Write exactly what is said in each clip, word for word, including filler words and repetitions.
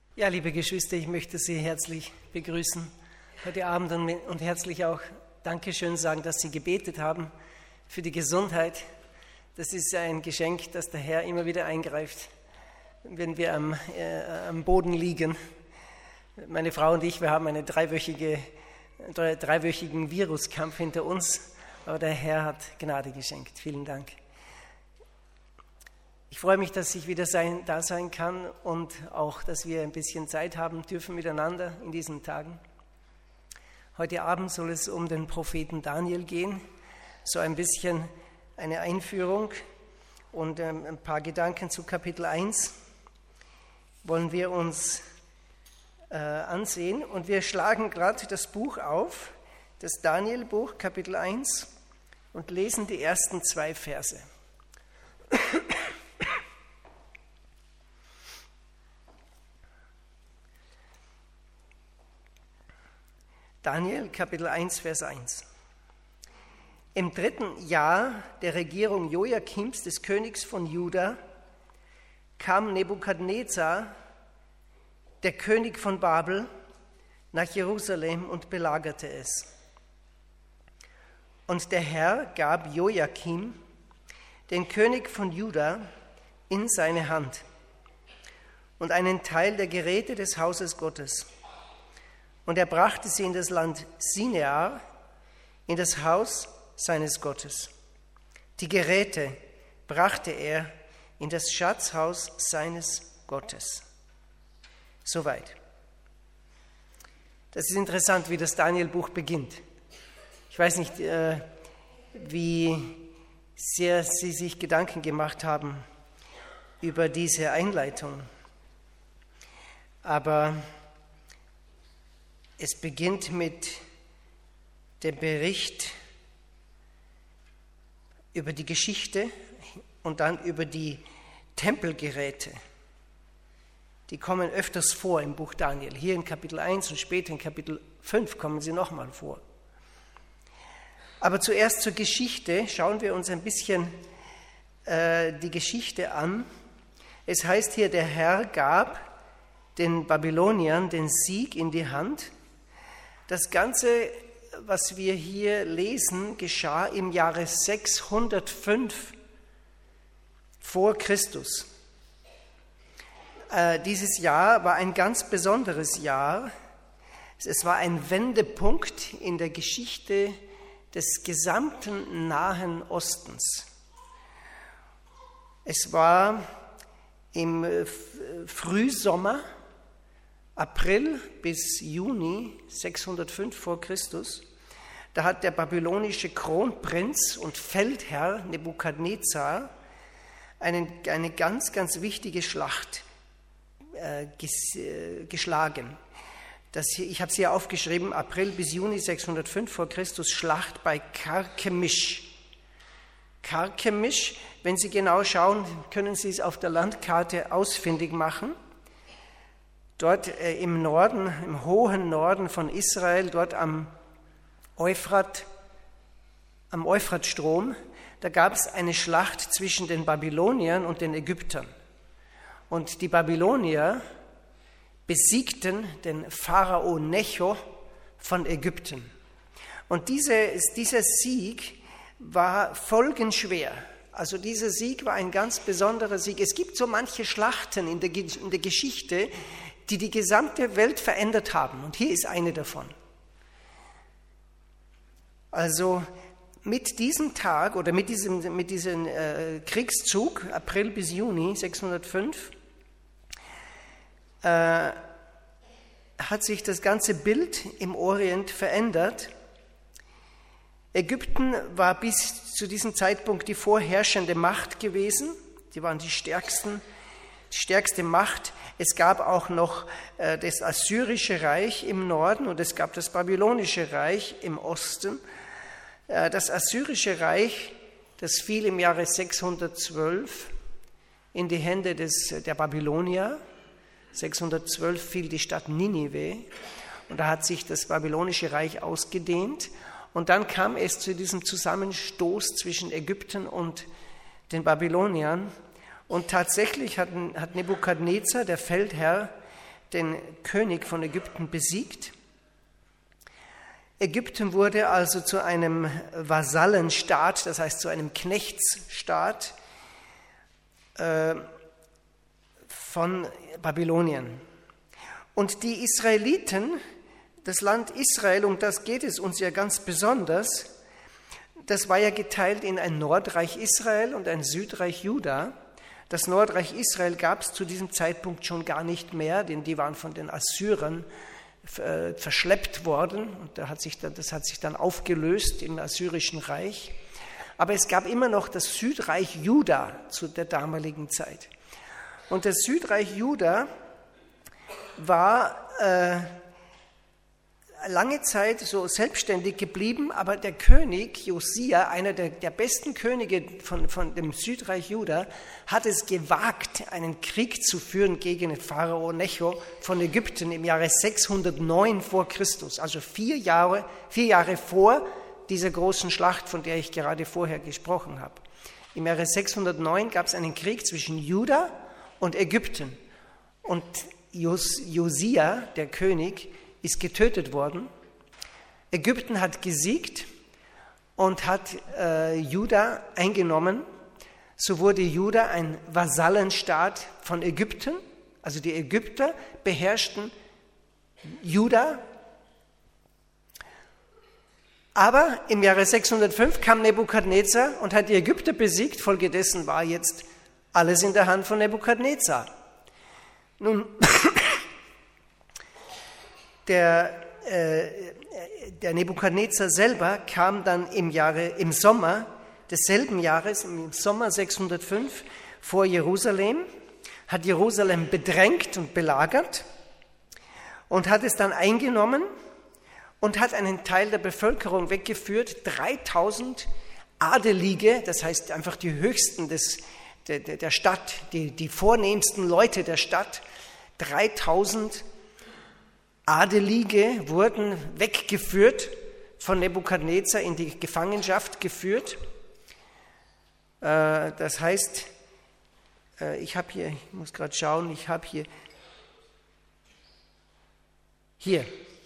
Ja, liebe Geschwister, ich möchte Sie herzlich begrüßen heute Abend und herzlich auch Dankeschön sagen, dass Sie gebetet haben für die Gesundheit. Das ist ein Geschenk, dass der Herr immer wieder eingreift, wenn wir am, äh, am Boden liegen. Meine Frau und ich, wir haben einen dreiwöchige, drei, dreiwöchigen Viruskampf hinter uns, aber der Herr hat Gnade geschenkt. Vielen Dank. Ich freue mich, dass ich wieder sein, da sein kann und auch, dass wir ein bisschen Zeit haben dürfen miteinander in diesen Tagen. Heute Abend soll es um den Propheten Daniel gehen, so ein bisschen eine Einführung und ähm, ein paar Gedanken zu Kapitel eins wollen wir uns äh, ansehen. Und wir schlagen gerade das Buch auf, das Daniel-Buch, Kapitel eins, und lesen die ersten zwei Verse. Daniel, Kapitel eins, Vers eins. Im dritten Jahr der Regierung Joachims, des Königs von Juda, kam Nebukadnezar, der König von Babel, nach Jerusalem und belagerte es. Und der Herr gab Joachim, den König von Juda, in seine Hand und einen Teil der Geräte des Hauses Gottes. Und er brachte sie in das Land Sinear, in das Haus seines Gottes. Die Geräte brachte er in das Schatzhaus seines Gottes. Soweit. Das ist interessant, wie das Daniel-Buch beginnt. Ich weiß nicht, äh, wie sehr Sie sich Gedanken gemacht haben über diese Einleitung. Aber es beginnt mit dem Bericht über die Geschichte und dann über die Tempelgeräte. Die kommen öfters vor im Buch Daniel. Hier in Kapitel eins und später in Kapitel fünf kommen sie nochmal vor. Aber zuerst zur Geschichte. Schauen wir uns ein bisschen äh, die Geschichte an. Es heißt hier, der Herr gab den Babyloniern den Sieg in die Hand. Das Ganze, was wir hier lesen, geschah im Jahre sechshundertfünf vor Christus. Äh, dieses Jahr war ein ganz besonderes Jahr. Es war ein Wendepunkt in der Geschichte des gesamten Nahen Ostens. Es war im Frühsommer, April bis Juni sechshundertfünf vor Christus, da hat der babylonische Kronprinz und Feldherr Nebukadnezar einen, eine ganz, ganz wichtige Schlacht äh, ges, äh, geschlagen. Das hier, ich habe es hier aufgeschrieben, April bis Juni sechshundertfünf vor Christus, Schlacht bei Karkemisch. Karkemisch, wenn Sie genau schauen, können Sie es auf der Landkarte ausfindig machen. Dort äh, im Norden, im hohen Norden von Israel, dort am Euphrat, am Euphratstrom, da gab es eine Schlacht zwischen den Babyloniern und den Ägyptern. Und die Babylonier besiegten den Pharao Necho von Ägypten. Und diese, dieser Sieg war folgenschwer. Also dieser Sieg war ein ganz besonderer Sieg. Es gibt so manche Schlachten in der, in der Geschichte, die die gesamte Welt verändert haben. Und hier ist eine davon. Also mit diesem Tag oder mit diesem, mit diesem äh, Kriegszug, April bis Juni sechshundertfünf, äh, hat sich das ganze Bild im Orient verändert. Ägypten war bis zu diesem Zeitpunkt die vorherrschende Macht gewesen. Die waren die stärksten, die stärkste Macht. Es gab auch noch äh, das Assyrische Reich im Norden und es gab das Babylonische Reich im Osten. Äh, das Assyrische Reich, das fiel im Jahre sechshundertzwölf in die Hände des, der Babylonier. sechshundertzwölf fiel die Stadt Ninive und da hat sich das Babylonische Reich ausgedehnt. Und dann kam es zu diesem Zusammenstoß zwischen Ägypten und den Babyloniern. Und tatsächlich hat, hat Nebukadnezar, der Feldherr, den König von Ägypten besiegt. Ägypten wurde also zu einem Vasallenstaat, das heißt zu einem Knechtsstaat äh, von Babylonien. Und die Israeliten, das Land Israel, um das geht es uns ja ganz besonders, das war ja geteilt in ein Nordreich Israel und ein Südreich Juda. Das Nordreich Israel gab es zu diesem Zeitpunkt schon gar nicht mehr, denn die waren von den Assyrern äh, verschleppt worden und da hat sich dann, das hat sich dann aufgelöst im Assyrischen Reich. Aber es gab immer noch das Südreich Juda zu der damaligen Zeit. Und das Südreich Juda war äh, lange Zeit so selbstständig geblieben, aber der König Josia, einer der, der besten Könige von, von dem Südreich Juda, hat es gewagt, einen Krieg zu führen gegen den Pharao Necho von Ägypten im Jahre sechshundertneun vor Christus, also vier Jahre, vier Jahre vor dieser großen Schlacht, von der ich gerade vorher gesprochen habe. Im Jahre sechshundertneun gab es einen Krieg zwischen Juda und Ägypten und Jos, Josia, der König, ist getötet worden. Ägypten hat gesiegt und hat äh, Juda eingenommen. So wurde Juda ein Vasallenstaat von Ägypten. Also die Ägypter beherrschten Juda. Aber im Jahre sechshundertfünf kam Nebukadnezar und hat die Ägypter besiegt. Folgedessen war jetzt alles in der Hand von Nebukadnezar. Nun, der, äh, der Nebukadnezar selber kam dann im, Jahre, im Sommer desselben Jahres, im Sommer sechshundertfünf, vor Jerusalem, hat Jerusalem bedrängt und belagert und hat es dann eingenommen und hat einen Teil der Bevölkerung weggeführt, dreitausend Adelige, das heißt einfach die höchsten des, der, der Stadt, die, die vornehmsten Leute der Stadt, dreitausend Adelige wurden weggeführt, von Nebukadnezar in die Gefangenschaft geführt. Das heißt, ich habe hier, ich muss gerade schauen, ich habe hier, hier,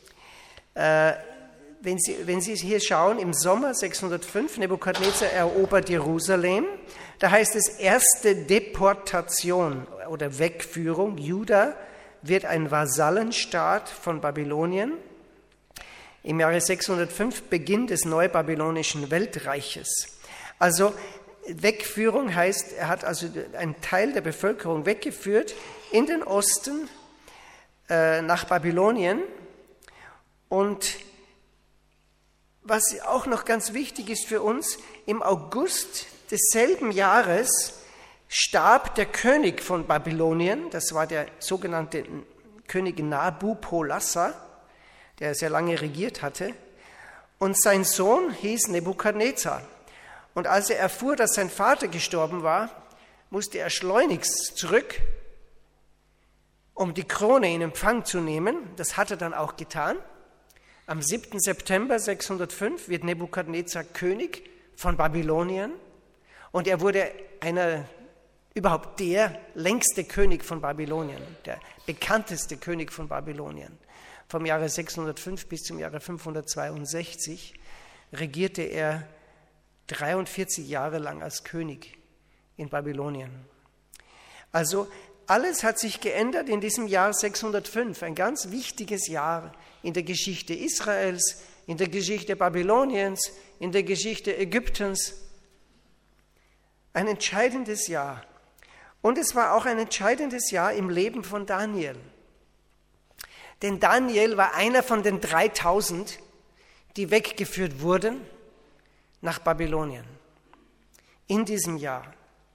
wenn Sie, wenn Sie hier schauen, im Sommer sechshundertfünf, Nebukadnezar erobert Jerusalem, da heißt es erste Deportation oder Wegführung, Juda wird ein Vasallenstaat von Babylonien. Im Jahre sechshundertfünf Beginn des neubabylonischen Weltreiches. Also Wegführung heißt, er hat also einen Teil der Bevölkerung weggeführt in den Osten äh, nach Babylonien. Und was auch noch ganz wichtig ist für uns, im August desselben Jahres starb der König von Babylonien, das war der sogenannte König Nabopolassar, der sehr lange regiert hatte, und sein Sohn hieß Nebukadnezar. Und als er erfuhr, dass sein Vater gestorben war, musste er schleunigst zurück, um die Krone in Empfang zu nehmen. Das hat er dann auch getan. Am siebten September sechshundertfünf wird Nebukadnezar König von Babylonien und er wurde einer überhaupt der längste König von Babylonien, der bekannteste König von Babylonien. Vom Jahre sechshundertfünf bis zum Jahre fünfhundertzweiundsechzig regierte er dreiundvierzig Jahre lang als König in Babylonien. Also alles hat sich geändert in diesem Jahr sechshundertfünf, ein ganz wichtiges Jahr in der Geschichte Israels, in der Geschichte Babyloniens, in der Geschichte Ägyptens. Ein entscheidendes Jahr. Und es war auch ein entscheidendes Jahr im Leben von Daniel. Denn Daniel war einer von den dreitausend, die weggeführt wurden nach Babylonien in diesem Jahr.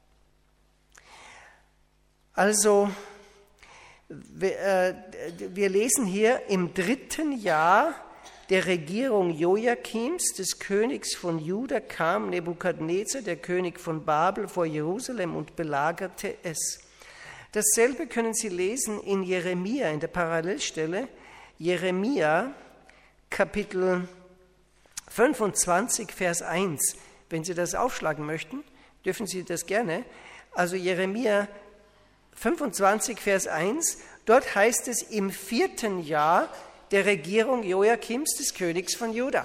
Also, wir, wir lesen hier, im dritten Jahr der Regierung Joachims, des Königs von Juda, kam Nebukadnezar, der König von Babel, vor Jerusalem und belagerte es. Dasselbe können Sie lesen in Jeremia, in der Parallelstelle, Jeremia, Kapitel fünfundzwanzig, Vers eins. Wenn Sie das aufschlagen möchten, dürfen Sie das gerne. Also Jeremia fünfundzwanzig, Vers eins, Dort heißt es im vierten Jahr der Regierung Joachims, des Königs von Juda.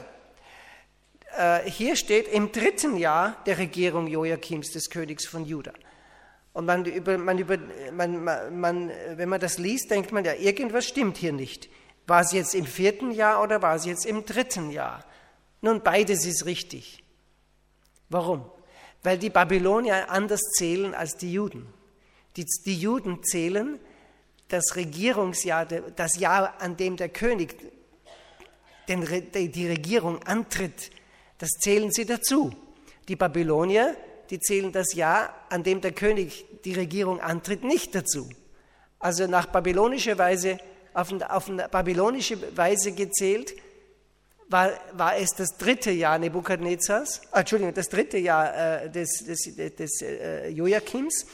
Äh, hier steht im dritten Jahr der Regierung Joachims, des Königs von Juda. Und man über, man über, man, man, man, wenn man das liest, denkt man, ja, irgendwas stimmt hier nicht. War es jetzt im vierten Jahr oder war es jetzt im dritten Jahr? Nun, beides ist richtig. Warum? Weil die Babylonier anders zählen als die Juden. Die, die Juden zählen das Regierungsjahr, das Jahr, an dem der König den, die Regierung antritt, das zählen sie dazu. Die Babylonier, die zählen das Jahr, an dem der König die Regierung antritt, nicht dazu. Also nach babylonischer Weise, auf, auf eine babylonische Weise gezählt, war, war es das dritte Jahr Nebukadnezars, ah, Entschuldigung, das dritte Jahr äh, des, des, des, des äh, Joachims.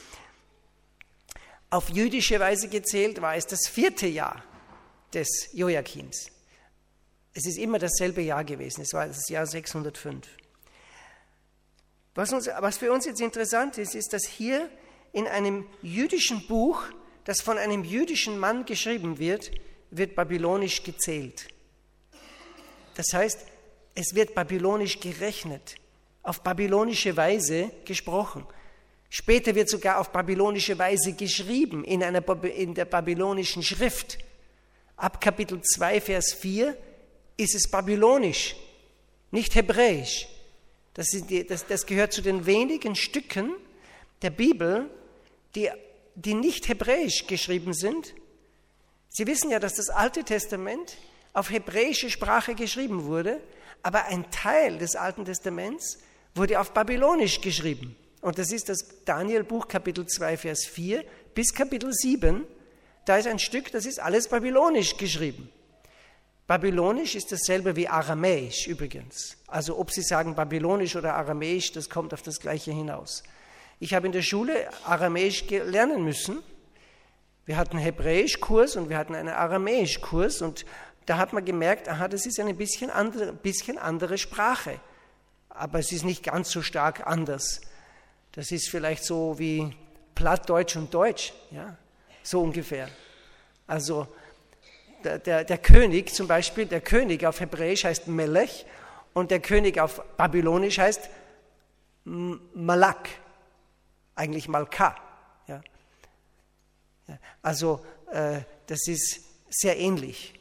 Auf jüdische Weise gezählt war es das vierte Jahr des Joachims. Es ist immer dasselbe Jahr gewesen, es war das Jahr sechshundertfünf. Was, uns, was für uns jetzt interessant ist, ist, dass hier in einem jüdischen Buch, das von einem jüdischen Mann geschrieben wird, wird babylonisch gezählt. Das heißt, es wird babylonisch gerechnet, auf babylonische Weise gesprochen. Später wird sogar auf babylonische Weise geschrieben in, einer, in der babylonischen Schrift. Ab Kapitel zwei, Vers vier ist es babylonisch, nicht hebräisch. Das, ist die, das, das gehört zu den wenigen Stücken der Bibel, die, die nicht hebräisch geschrieben sind. Sie wissen ja, dass das Alte Testament auf hebräische Sprache geschrieben wurde, aber ein Teil des Alten Testaments wurde auf babylonisch geschrieben. Und das ist das Daniel-Buch Kapitel zwei, Vers vier bis Kapitel sieben. Da ist ein Stück, das ist alles babylonisch geschrieben. Babylonisch ist dasselbe wie Aramäisch übrigens. Also ob Sie sagen Babylonisch oder Aramäisch, das kommt auf das Gleiche hinaus. Ich habe in der Schule Aramäisch lernen müssen. Wir hatten einen Hebräisch-Kurs und wir hatten einen Aramäisch-Kurs und da hat man gemerkt, aha, das ist eine bisschen andere, bisschen andere Sprache. Aber es ist nicht ganz so stark anders. Das ist vielleicht so wie Plattdeutsch und Deutsch, ja, so ungefähr. Also der, der, der König zum Beispiel, der König auf Hebräisch heißt Melech und der König auf Babylonisch heißt Malak, eigentlich Malka. Ja. Ja, also äh, das ist sehr ähnlich.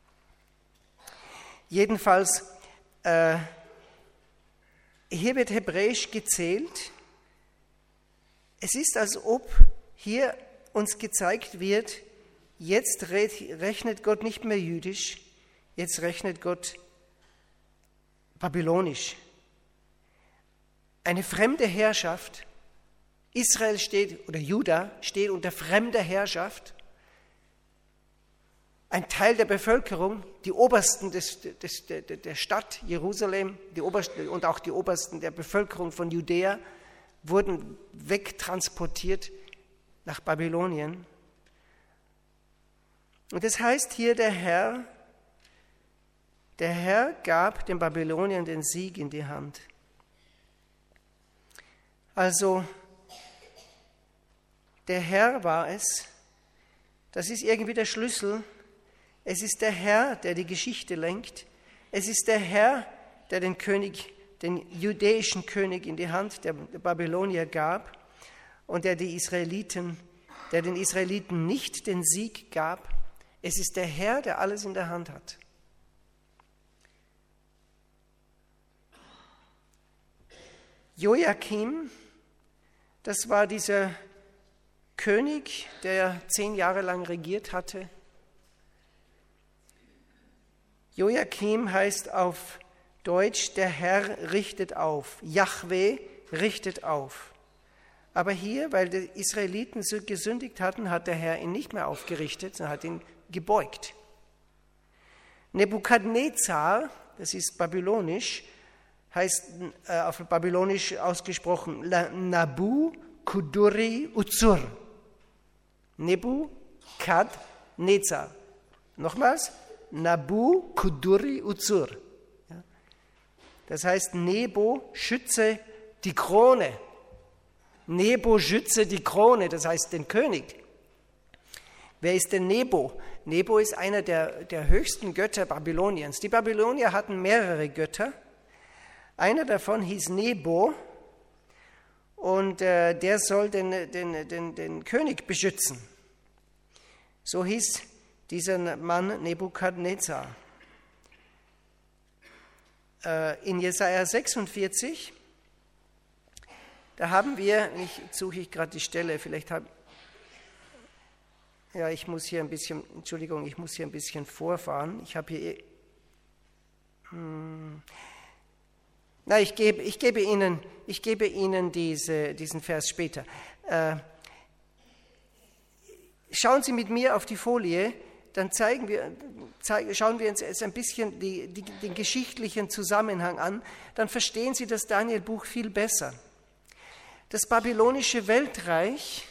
Jedenfalls, äh, hier wird Hebräisch gezählt. Es ist, als ob hier uns gezeigt wird, jetzt rechnet Gott nicht mehr jüdisch, jetzt rechnet Gott babylonisch. Eine fremde Herrschaft, Israel steht, oder Juda steht unter fremder Herrschaft. Ein Teil der Bevölkerung, die Obersten des, des, der, der Stadt Jerusalem die Obersten, und auch die Obersten der Bevölkerung von Judäa wurden wegtransportiert nach Babylonien. Und das heißt hier, der Herr, der Herr gab den Babyloniern den Sieg in die Hand. Also, der Herr war es, das ist irgendwie der Schlüssel. Es ist der Herr, der die Geschichte lenkt. Es ist der Herr, der den König, den jüdischen König in die Hand der Babylonier gab und der die Israeliten, der den Israeliten nicht den Sieg gab. Es ist der Herr, der alles in der Hand hat. Joachim, das war dieser König, der zehn Jahre lang regiert hatte. Joachim heißt auf Deutsch, der Herr richtet auf. Jahwe richtet auf. Aber hier, weil die Israeliten so gesündigt hatten, hat der Herr ihn nicht mehr aufgerichtet, sondern hat ihn gebeugt. Nebukadnezar, das ist babylonisch, heißt äh, auf babylonisch ausgesprochen Nabu Kuduri Uzur. Nebukadnezar. Nochmals, Nabu Kuduri Uzur. Ja. Das heißt, Nebo schütze die Krone. Nebo schütze die Krone, das heißt den König. Wer ist denn Nebo? Nebo ist einer der, der höchsten Götter Babyloniens. Die Babylonier hatten mehrere Götter. Einer davon hieß Nebo und äh, der soll den, den, den, den König beschützen. So hieß dieser Mann Nebukadnezar. Äh, in Jesaja sechsundvierzig, da haben wir, ich suche ich gerade die Stelle, vielleicht habe ja, ich muss hier ein bisschen, Entschuldigung, ich muss hier ein bisschen vorfahren. Ich habe hier, hm, na, ich gebe, ich gebe Ihnen, ich gebe Ihnen diese, diesen Vers später. Äh, schauen Sie mit mir auf die Folie, dann zeigen wir, zeigen, schauen wir uns jetzt ein bisschen die, die, den geschichtlichen Zusammenhang an, dann verstehen Sie das Daniel-Buch viel besser. Das babylonische Weltreich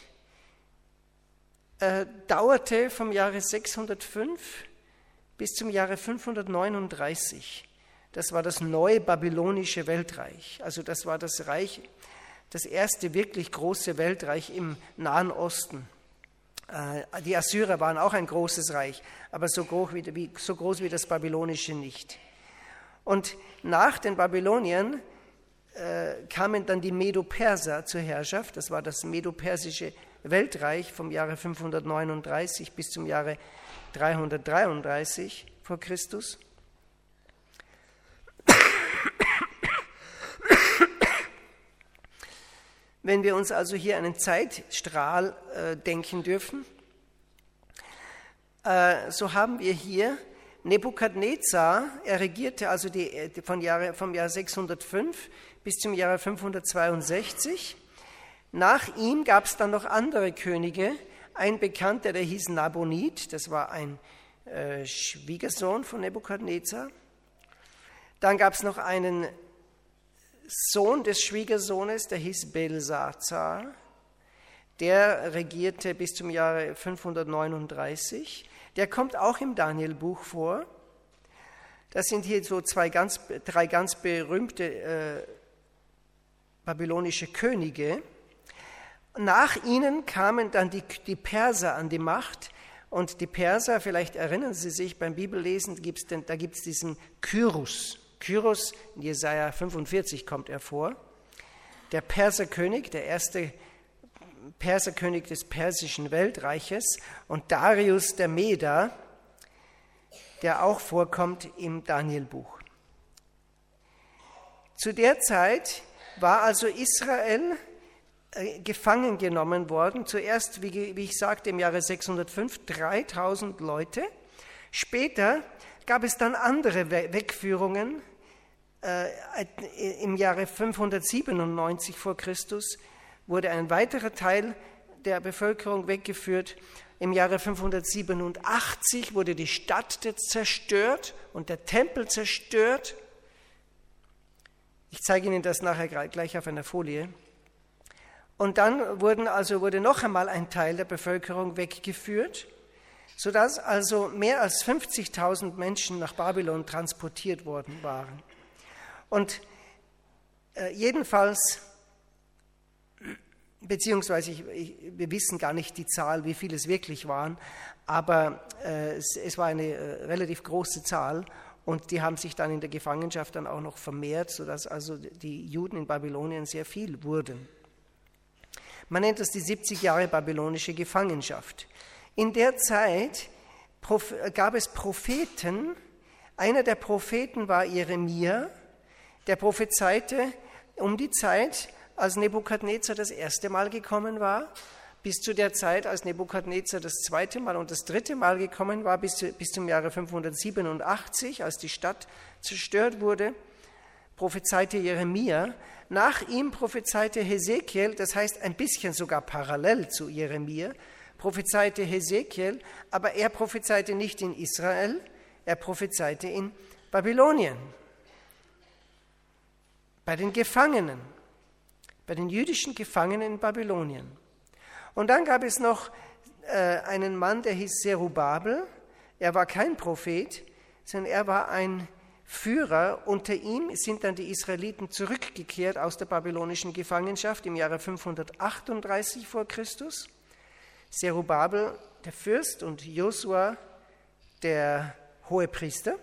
äh, dauerte vom Jahre sechshundertfünf bis zum Jahre fünfhundertneununddreißig. Das war das neue babylonische Weltreich. Also das war das Reich, das erste wirklich große Weltreich im Nahen Osten. Äh, die Assyrer waren auch ein großes Reich, aber so groß wie, wie, so groß wie das babylonische nicht. Und nach den Babyloniern äh, kamen dann die Medo-Perser zur Herrschaft. Das war das medo-persische Weltreich vom Jahre fünfhundertneununddreißig bis zum Jahre dreihundertdreiunddreißig vor Christus. Wenn wir uns also hier einen Zeitstrahl äh, denken dürfen, äh, so haben wir hier Nebukadnezar, er regierte also die, die von Jahre, vom Jahr sechshundertfünf bis zum Jahre fünfhundertzweiundsechzig. Nach ihm gab es dann noch andere Könige, ein Bekannter, der hieß Nabonid, das war ein äh, Schwiegersohn von Nebukadnezar. Dann gab es noch einen Sohn des Schwiegersohnes, der hieß Belsazar, der regierte bis zum Jahre fünfhundertneununddreißig. Der kommt auch im Daniel-Buch vor. Das sind hier so zwei ganz, drei ganz berühmte äh, babylonische Könige. Nach ihnen kamen dann die, die Perser an die Macht. Und die Perser, vielleicht erinnern Sie sich, beim Bibellesen gibt's den, da gibt es diesen Kyros. Kyros, in Jesaja fünfundvierzig kommt er vor. Der Perserkönig, der erste Perserkönig des persischen Weltreiches, und Darius der Meder, der auch vorkommt im Danielbuch. Zu der Zeit war also Israel äh, gefangen genommen worden. Zuerst, wie, wie ich sagte, im Jahre sechshundertfünf dreitausend Leute. Später gab es dann andere Wegführungen. Äh, Im Jahre fünfhundertsiebenundneunzig vor Christus wurde ein weiterer Teil der Bevölkerung weggeführt. Im Jahre fünfhundertsiebenundachtzig wurde die Stadt zerstört und der Tempel zerstört. Ich zeige Ihnen das nachher gleich auf einer Folie. Und dann wurden also, wurde noch einmal ein Teil der Bevölkerung weggeführt, sodass also mehr als fünfzigtausend Menschen nach Babylon transportiert worden waren. Und äh, jedenfalls, beziehungsweise ich, ich, wir wissen gar nicht die Zahl, wie viele es wirklich waren, aber äh, es, es war eine äh, relativ große Zahl und die haben sich dann in der Gefangenschaft dann auch noch vermehrt, sodass also die Juden in Babylonien sehr viel wurden. Man nennt das die siebzig Jahre babylonische Gefangenschaft. In der Zeit gab es Propheten. Einer der Propheten war Jeremia, der prophezeite um die Zeit, als Nebukadnezar das erste Mal gekommen war, bis zu der Zeit, als Nebukadnezar das zweite Mal und das dritte Mal gekommen war, bis, zu, bis zum Jahre fünfhundertsiebenundachtzig, als die Stadt zerstört wurde, prophezeite Jeremia. Nach ihm prophezeite Hesekiel, das heißt ein bisschen sogar parallel zu Jeremia, prophezeite Hesekiel, aber er prophezeite nicht in Israel, er prophezeite in Babylonien, bei den Gefangenen, bei den jüdischen Gefangenen in Babylonien. Und dann gab es noch äh, einen Mann, der hieß Zerubabel, er war kein Prophet, sondern er war ein Führer. Unter ihm sind dann die Israeliten zurückgekehrt aus der babylonischen Gefangenschaft im Jahre fünfhundertachtunddreißig vor Christus. Zerubabel, der Fürst, und Josua, der Hohepriester.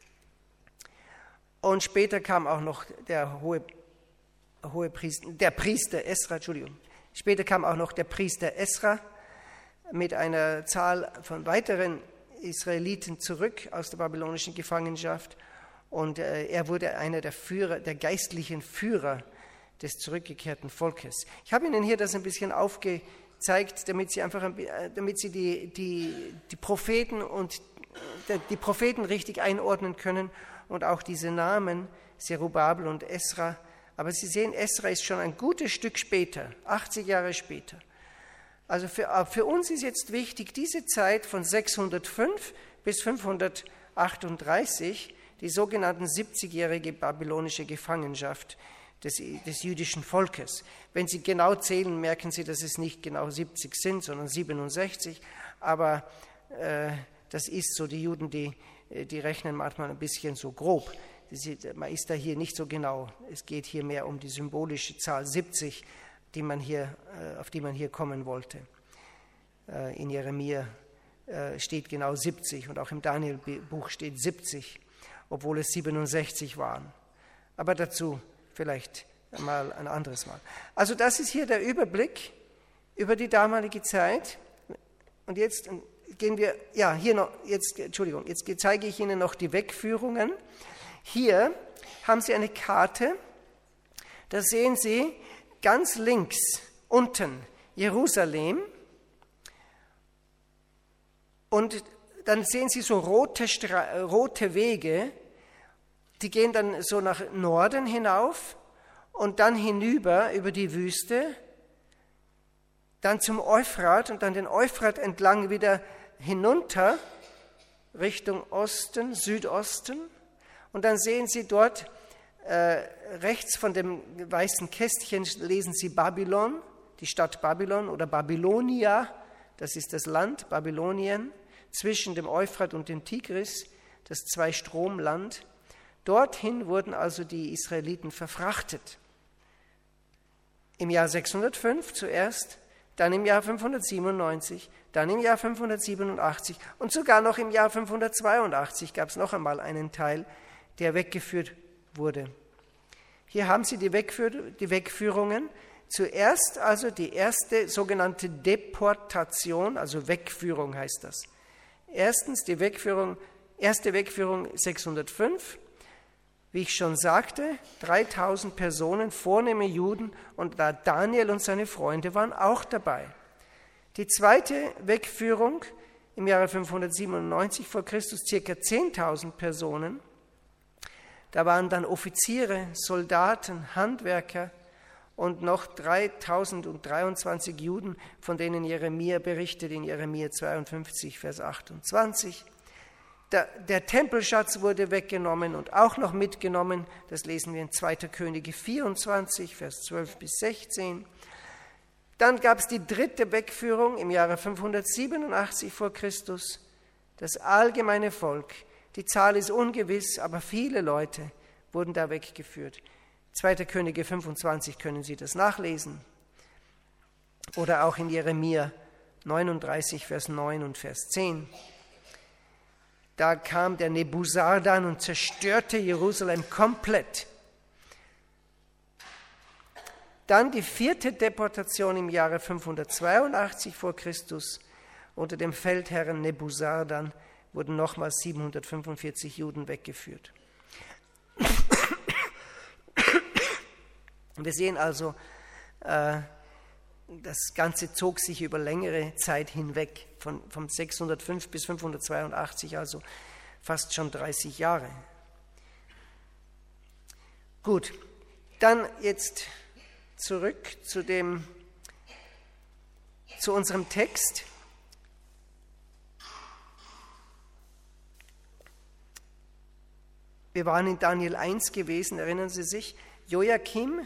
Und später kam auch noch der Hohe, Hohepriester, der Priester Esra, Entschuldigung. Später kam auch noch der Priester Esra mit einer Zahl von weiteren Israeliten zurück aus der babylonischen Gefangenschaft. Und äh, er wurde einer der Führer, der geistlichen Führer des zurückgekehrten Volkes. Ich habe Ihnen hier das ein bisschen aufgezeigt, damit Sie einfach, damit Sie die, die, die Propheten und die Propheten richtig einordnen können und auch diese Namen, Zerubabel und Esra. Aber Sie sehen, Esra ist schon ein gutes Stück später, achtzig Jahre später. Also für, für uns ist jetzt wichtig, diese Zeit von sechshundertfünf bis fünfhundertachtunddreißig, die sogenannten siebzigjährige babylonische Gefangenschaft des, des jüdischen Volkes. Wenn Sie genau zählen, merken Sie, dass es nicht genau siebzig sind, sondern siebenundsechzig. Aber äh, das ist so, die Juden, die, die rechnen manchmal ein bisschen so grob. Man ist da hier nicht so genau. Es geht hier mehr um die symbolische Zahl siebzig, die man hier, auf die man hier kommen wollte. In Jeremia steht genau siebzig und auch im Daniel-Buch steht siebzig, obwohl es siebenundsechzig waren. Aber dazu vielleicht mal ein anderes Mal. Also das ist hier der Überblick über die damalige Zeit. Und jetzt gehen wir, ja, hier noch, jetzt, Entschuldigung, jetzt zeige ich Ihnen noch die Wegführungen. Hier haben Sie eine Karte, da sehen Sie ganz links unten Jerusalem und dann sehen Sie so rote, Stra- rote Wege, die gehen dann so nach Norden hinauf und dann hinüber über die Wüste, dann zum Euphrat und dann den Euphrat entlang wieder hinunter Richtung Osten, Südosten. Und dann sehen Sie dort äh, rechts von dem weißen Kästchen lesen Sie Babylon, die Stadt Babylon oder Babylonia, das ist das Land Babylonien, zwischen dem Euphrat und dem Tigris, das Zwei-Strom-Land. Dorthin wurden also die Israeliten verfrachtet. Im Jahr sechshundertfünf zuerst, dann im Jahr fünfhundertsiebenundneunzig, dann im Jahr fünfhundertsiebenundachtzig und sogar noch im Jahr fünfhundertzweiundachtzig gab es noch einmal einen Teil, der weggeführt wurde. Hier haben Sie die, Wegführ- die Wegführungen. Zuerst also die erste sogenannte Deportation, also Wegführung heißt das. Erstens die Wegführung, erste Wegführung sechshundertfünf, wie ich schon sagte, dreitausend Personen, vornehme Juden, und da Daniel und seine Freunde waren auch dabei. Die zweite Wegführung im Jahre fünfhundertsiebenundneunzig vor Christus, circa zehntausend Personen. Da waren dann Offiziere, Soldaten, Handwerker und noch dreitausenddreiundzwanzig Juden, von denen Jeremia berichtet in Jeremia zweiundfünfzig, Vers achtundzwanzig. Der, der Tempelschatz wurde weggenommen und auch noch mitgenommen, das lesen wir in zweiter Könige vierundzwanzig, Vers zwölf bis sechzehn. Dann gab es die dritte Wegführung im Jahre fünfhundertsiebenundachtzig vor Christus, das allgemeine Volk. Die Zahl ist ungewiss, aber viele Leute wurden da weggeführt. zweiter Könige fünfundzwanzig können Sie das nachlesen. Oder auch in Jeremia neununddreißig, Vers neun und Vers zehn. Da kam der Nebuzaradan und zerstörte Jerusalem komplett. Dann die vierte Deportation im Jahre fünfhundertzweiundachtzig vor Christus. Unter dem Feldherrn Nebuzaradan wurden nochmals siebenhundertfünfundvierzig Juden weggeführt. Wir sehen also, äh, das Ganze zog sich über längere Zeit hinweg, von, von sechshundertfünf bis fünfhundertzweiundachtzig, also fast schon dreißig Jahre. Gut, dann jetzt zurück zu, dem, zu unserem Text. Wir waren in Daniel eins gewesen, erinnern Sie sich? Joachim,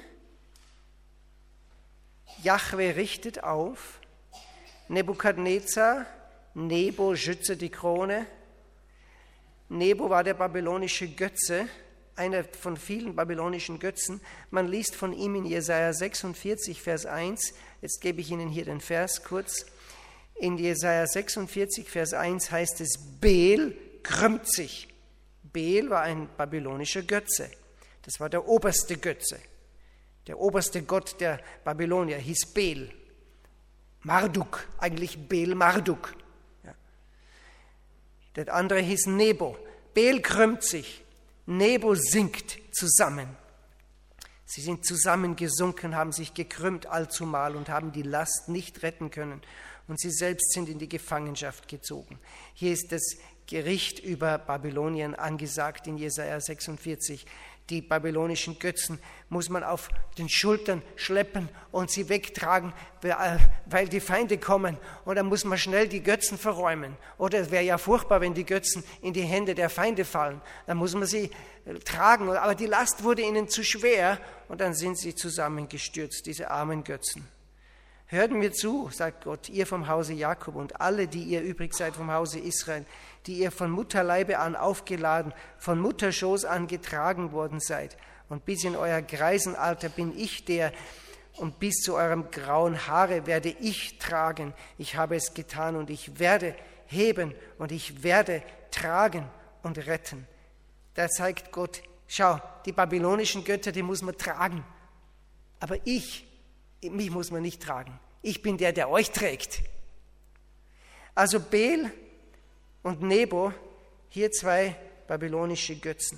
Jahwe richtet auf, Nebukadnezar, Nebo schütze die Krone. Nebo war der babylonische Götze, einer von vielen babylonischen Götzen. Man liest von ihm in Jesaja sechsundvierzig, Vers eins. Jetzt gebe ich Ihnen hier den Vers kurz. In Jesaja sechsundvierzig, Vers eins heißt es, Bel krümmt sich. Bel war ein babylonischer Götze. Das war der oberste Götze. Der oberste Gott der Babylonier hieß Bel. Marduk, eigentlich Bel Marduk. Ja. Der andere hieß Nebo. Bel krümmt sich, Nebo sinkt zusammen. Sie sind zusammengesunken, haben sich gekrümmt allzumal und haben die Last nicht retten können. Und sie selbst sind in die Gefangenschaft gezogen. Hier ist das Gericht über Babylonien angesagt in Jesaja sechsundvierzig. Die babylonischen Götzen muss man auf den Schultern schleppen und sie wegtragen, weil die Feinde kommen. Und dann muss man schnell die Götzen verräumen. Oder es wäre ja furchtbar, wenn die Götzen in die Hände der Feinde fallen. Dann muss man sie tragen. Aber die Last wurde ihnen zu schwer und dann sind sie zusammengestürzt, diese armen Götzen. Hört mir zu, sagt Gott, ihr vom Hause Jakob und alle, die ihr übrig seid vom Hause Israel, die ihr von Mutterleibe an aufgeladen, von Mutterschoß an getragen worden seid. Und bis in euer Greisenalter bin ich der, und bis zu eurem grauen Haare werde ich tragen. Ich habe es getan und ich werde heben und ich werde tragen und retten. Da zeigt Gott, schau, die babylonischen Götter, die muss man tragen. Aber ich, mich muss man nicht tragen. Ich bin der, der euch trägt. Also Bel und Nebo, hier zwei babylonische Götzen.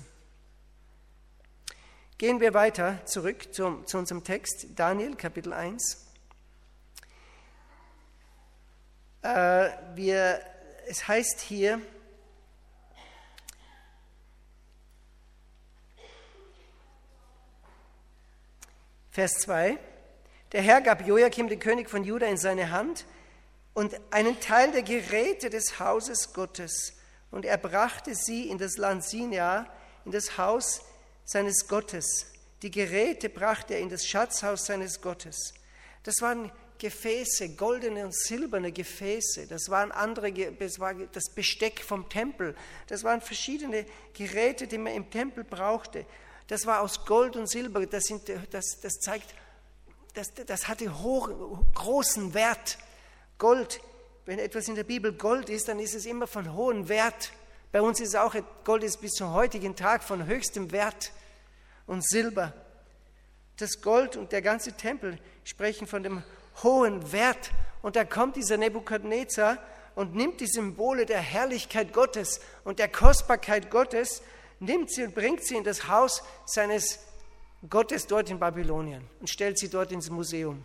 Gehen wir weiter zurück zu, zu unserem Text, Daniel Kapitel eins. Äh, wir, es heißt hier, Vers zwei, der Herr gab Joachim, den König von Juda, in seine Hand und einen Teil der Geräte des Hauses Gottes. Und er brachte sie in das Land Sinjar, in das Haus seines Gottes. Die Geräte brachte er in das Schatzhaus seines Gottes. Das waren Gefäße, goldene und silberne Gefäße. Das waren andere, das war das Besteck vom Tempel. Das waren verschiedene Geräte, die man im Tempel brauchte. Das war aus Gold und Silber. Das, sind, das, das zeigt, das, das hatte hoch, großen Wert. Gold, wenn etwas in der Bibel Gold ist, dann ist es immer von hohem Wert. Bei uns ist auch, Gold ist bis zum heutigen Tag von höchstem Wert. Und Silber. Das Gold und der ganze Tempel sprechen von dem hohen Wert. Und da kommt dieser Nebukadnezar und nimmt die Symbole der Herrlichkeit Gottes und der Kostbarkeit Gottes, nimmt sie und bringt sie in das Haus seines Gottes dort in Babylonien und stellt sie dort ins Museum.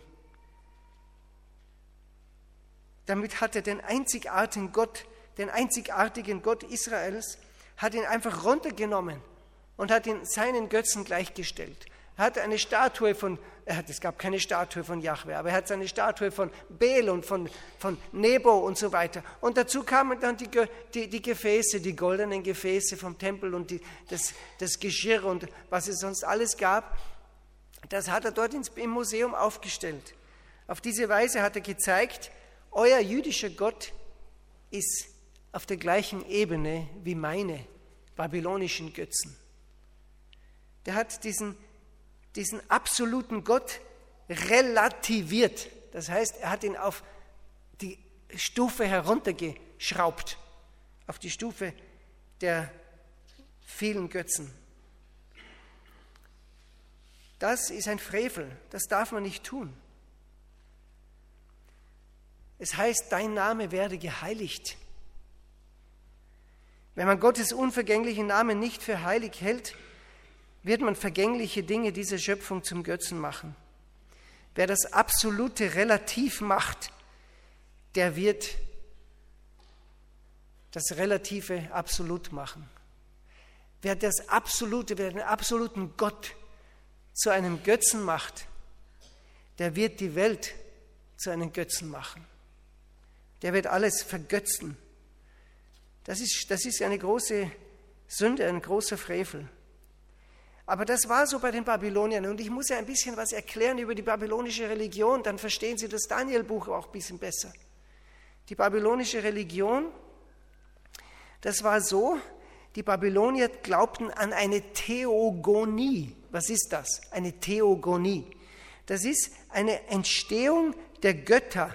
Damit hat er den einzigartigen Gott, den einzigartigen Gott Israels, hat ihn einfach runtergenommen und hat ihn seinen Götzen gleichgestellt. Er hatte eine Statue von, er hat, es gab keine Statue von Jahwe, aber er hat seine Statue von Bel und von, von Nebo und so weiter. Und dazu kamen dann die, die, die Gefäße, die goldenen Gefäße vom Tempel und die, das, das Geschirr und was es sonst alles gab. Das hat er dort ins, im Museum aufgestellt. Auf diese Weise hat er gezeigt, euer jüdischer Gott ist auf der gleichen Ebene wie meine babylonischen Götzen. Der hat diesen, diesen absoluten Gott relativiert. Das heißt, er hat ihn auf die Stufe heruntergeschraubt, auf die Stufe der vielen Götzen. Das ist ein Frevel, das darf man nicht tun. Es heißt, dein Name werde geheiligt. Wenn man Gottes unvergänglichen Namen nicht für heilig hält, wird man vergängliche Dinge dieser Schöpfung zum Götzen machen. Wer das Absolute relativ macht, der wird das Relative absolut machen. Wer das Absolute, wer den absoluten Gott zu einem Götzen macht, der wird die Welt zu einem Götzen machen. Der wird alles vergötzen. Das ist, das ist eine große Sünde, ein großer Frevel. Aber das war so bei den Babyloniern. Und ich muss ja ein bisschen was erklären über die babylonische Religion, dann verstehen Sie das Daniel-Buch auch ein bisschen besser. Die babylonische Religion, das war so, die Babylonier glaubten an eine Theogonie. Was ist das? Eine Theogonie. Das ist eine Entstehung der Götter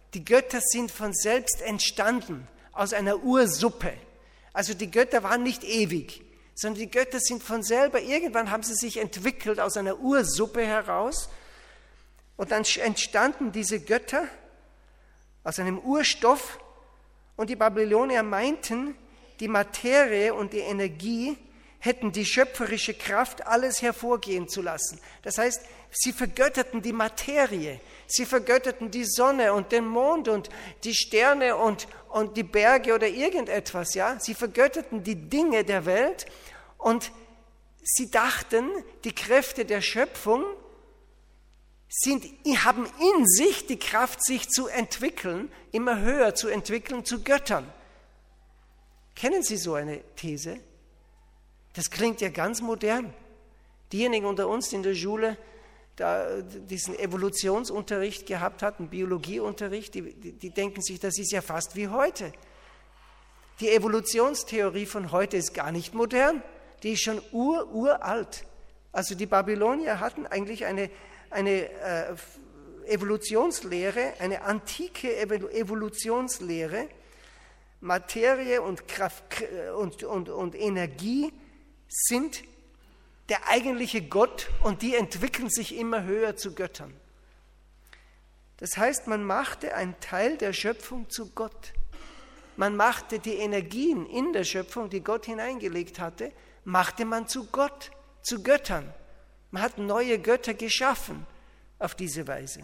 Die Götter sind von selbst entstanden, aus einer Ursuppe. Also die Götter waren nicht ewig, sondern die Götter sind von selber, irgendwann haben sie sich entwickelt aus einer Ursuppe heraus. Und dann entstanden diese Götter aus einem Urstoff. Und die Babylonier meinten, die Materie und die Energie hätten die schöpferische Kraft, alles hervorgehen zu lassen. Das heißt, sie vergötterten die Materie, sie vergötterten die Sonne und den Mond und die Sterne und, und die Berge oder irgendetwas. Ja? Sie vergötterten die Dinge der Welt und sie dachten, die Kräfte der Schöpfung sind, haben in sich die Kraft, sich zu entwickeln, immer höher zu entwickeln, zu Göttern. Kennen Sie so eine These? Das klingt ja ganz modern. Diejenigen unter uns, die in der Schule da diesen Evolutionsunterricht gehabt hatten, Biologieunterricht, die, die, die denken sich, das ist ja fast wie heute. Die Evolutionstheorie von heute ist gar nicht modern, die ist schon ur, uralt. Also die Babylonier hatten eigentlich eine, eine äh, Evolutionslehre, eine antike Evolutionslehre. Materie und, Kraft, und, und, und Energie sind der eigentliche Gott und die entwickeln sich immer höher zu Göttern. Das heißt, man machte einen Teil der Schöpfung zu Gott. Man machte die Energien in der Schöpfung, die Gott hineingelegt hatte, machte man zu Gott, zu Göttern. Man hat neue Götter geschaffen auf diese Weise.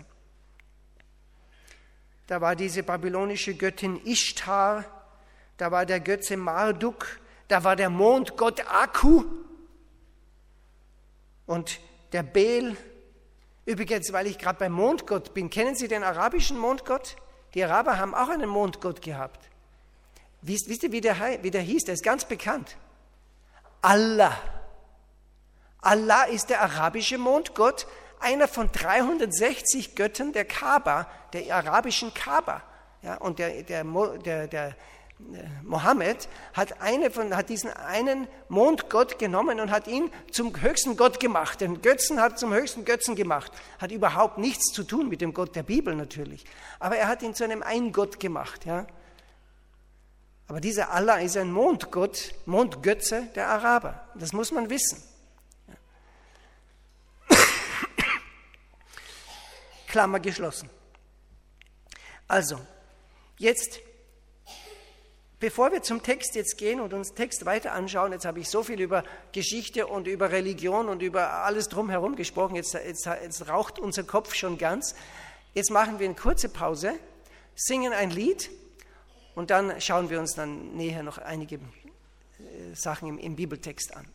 Da war diese babylonische Göttin Ishtar, da war der Götze Marduk, da war der Mondgott Aku und der Bel. Übrigens, weil ich gerade beim Mondgott bin, kennen Sie den arabischen Mondgott? Die Araber haben auch einen Mondgott gehabt. Wisst, wisst ihr, wie der, wie der hieß? Der ist ganz bekannt. Allah. Allah ist der arabische Mondgott, einer von dreihundertsechzig Göttern der Kaaba, der arabischen Kaaba. Ja, und der, der, der, der Mohammed hat, eine von, hat diesen einen Mondgott genommen und hat ihn zum höchsten Gott gemacht. Den Götzen hat zum höchsten Götzen gemacht. Hat überhaupt nichts zu tun mit dem Gott der Bibel natürlich. Aber er hat ihn zu einem Eingott gemacht. Ja. Aber dieser Allah ist ein Mondgott, Mondgötze der Araber. Das muss man wissen. Ja. Klammer geschlossen. Also, jetzt bevor wir zum Text jetzt gehen und uns den Text weiter anschauen, jetzt habe ich so viel über Geschichte und über Religion und über alles drumherum gesprochen, jetzt, jetzt, jetzt raucht unser Kopf schon ganz. Jetzt machen wir eine kurze Pause, singen ein Lied und dann schauen wir uns dann näher noch einige äh, Sachen im, im Bibeltext an.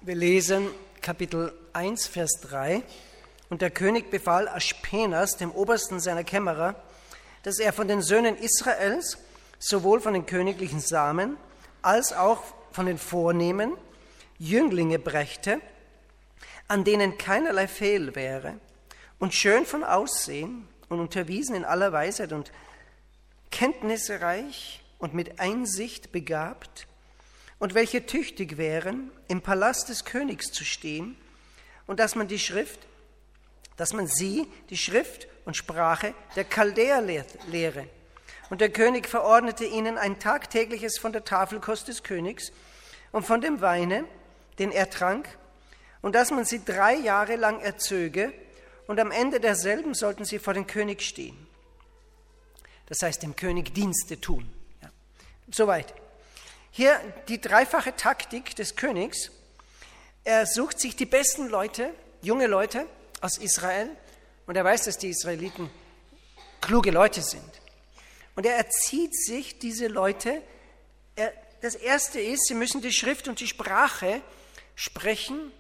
Wir lesen Kapitel eins, Vers drei. Und der König befahl Aschpenas, dem Obersten seiner Kämmerer, dass er von den Söhnen Israels, sowohl von den königlichen Samen, als auch von den Vornehmen, Jünglinge brächte, an denen keinerlei Fehl wäre, und schön von Aussehen und unterwiesen in aller Weisheit und kenntnisreich und mit Einsicht begabt, und welche tüchtig wären, im Palast des Königs zu stehen, und dass man die Schrift, dass man sie, die Schrift und Sprache der Chaldäer lehre. Und der König verordnete ihnen ein tagtägliches von der Tafelkost des Königs und von dem Weine, den er trank, und dass man sie drei Jahre lang erzöge, und am Ende derselben sollten sie vor dem König stehen. Das heißt, dem König Dienste tun. Ja. Soweit. Hier die dreifache Taktik des Königs. Er sucht sich die besten Leute, junge Leute aus Israel, und er weiß, dass die Israeliten kluge Leute sind. Und er erzieht sich diese Leute. Er, das Erste ist, sie müssen die Schrift und die Sprache sprechen,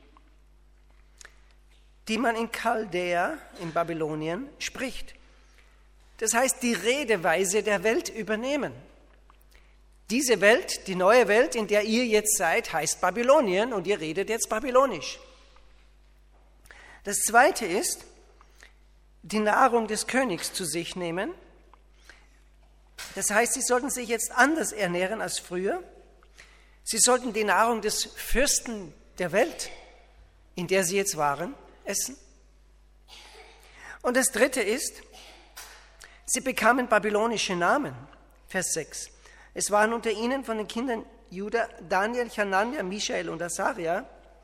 die man in Chaldäa, in Babylonien, spricht. Das heißt, die Redeweise der Welt übernehmen. Diese Welt, die neue Welt, in der ihr jetzt seid, heißt Babylonien, und ihr redet jetzt babylonisch. Das Zweite ist, die Nahrung des Königs zu sich nehmen. Das heißt, sie sollten sich jetzt anders ernähren als früher. Sie sollten die Nahrung des Fürsten der Welt, in der sie jetzt waren, essen. Und das Dritte ist, sie bekamen babylonische Namen. Vers sechs. Es waren unter ihnen von den Kindern Juda Daniel, Hanania, Michael und Asaria.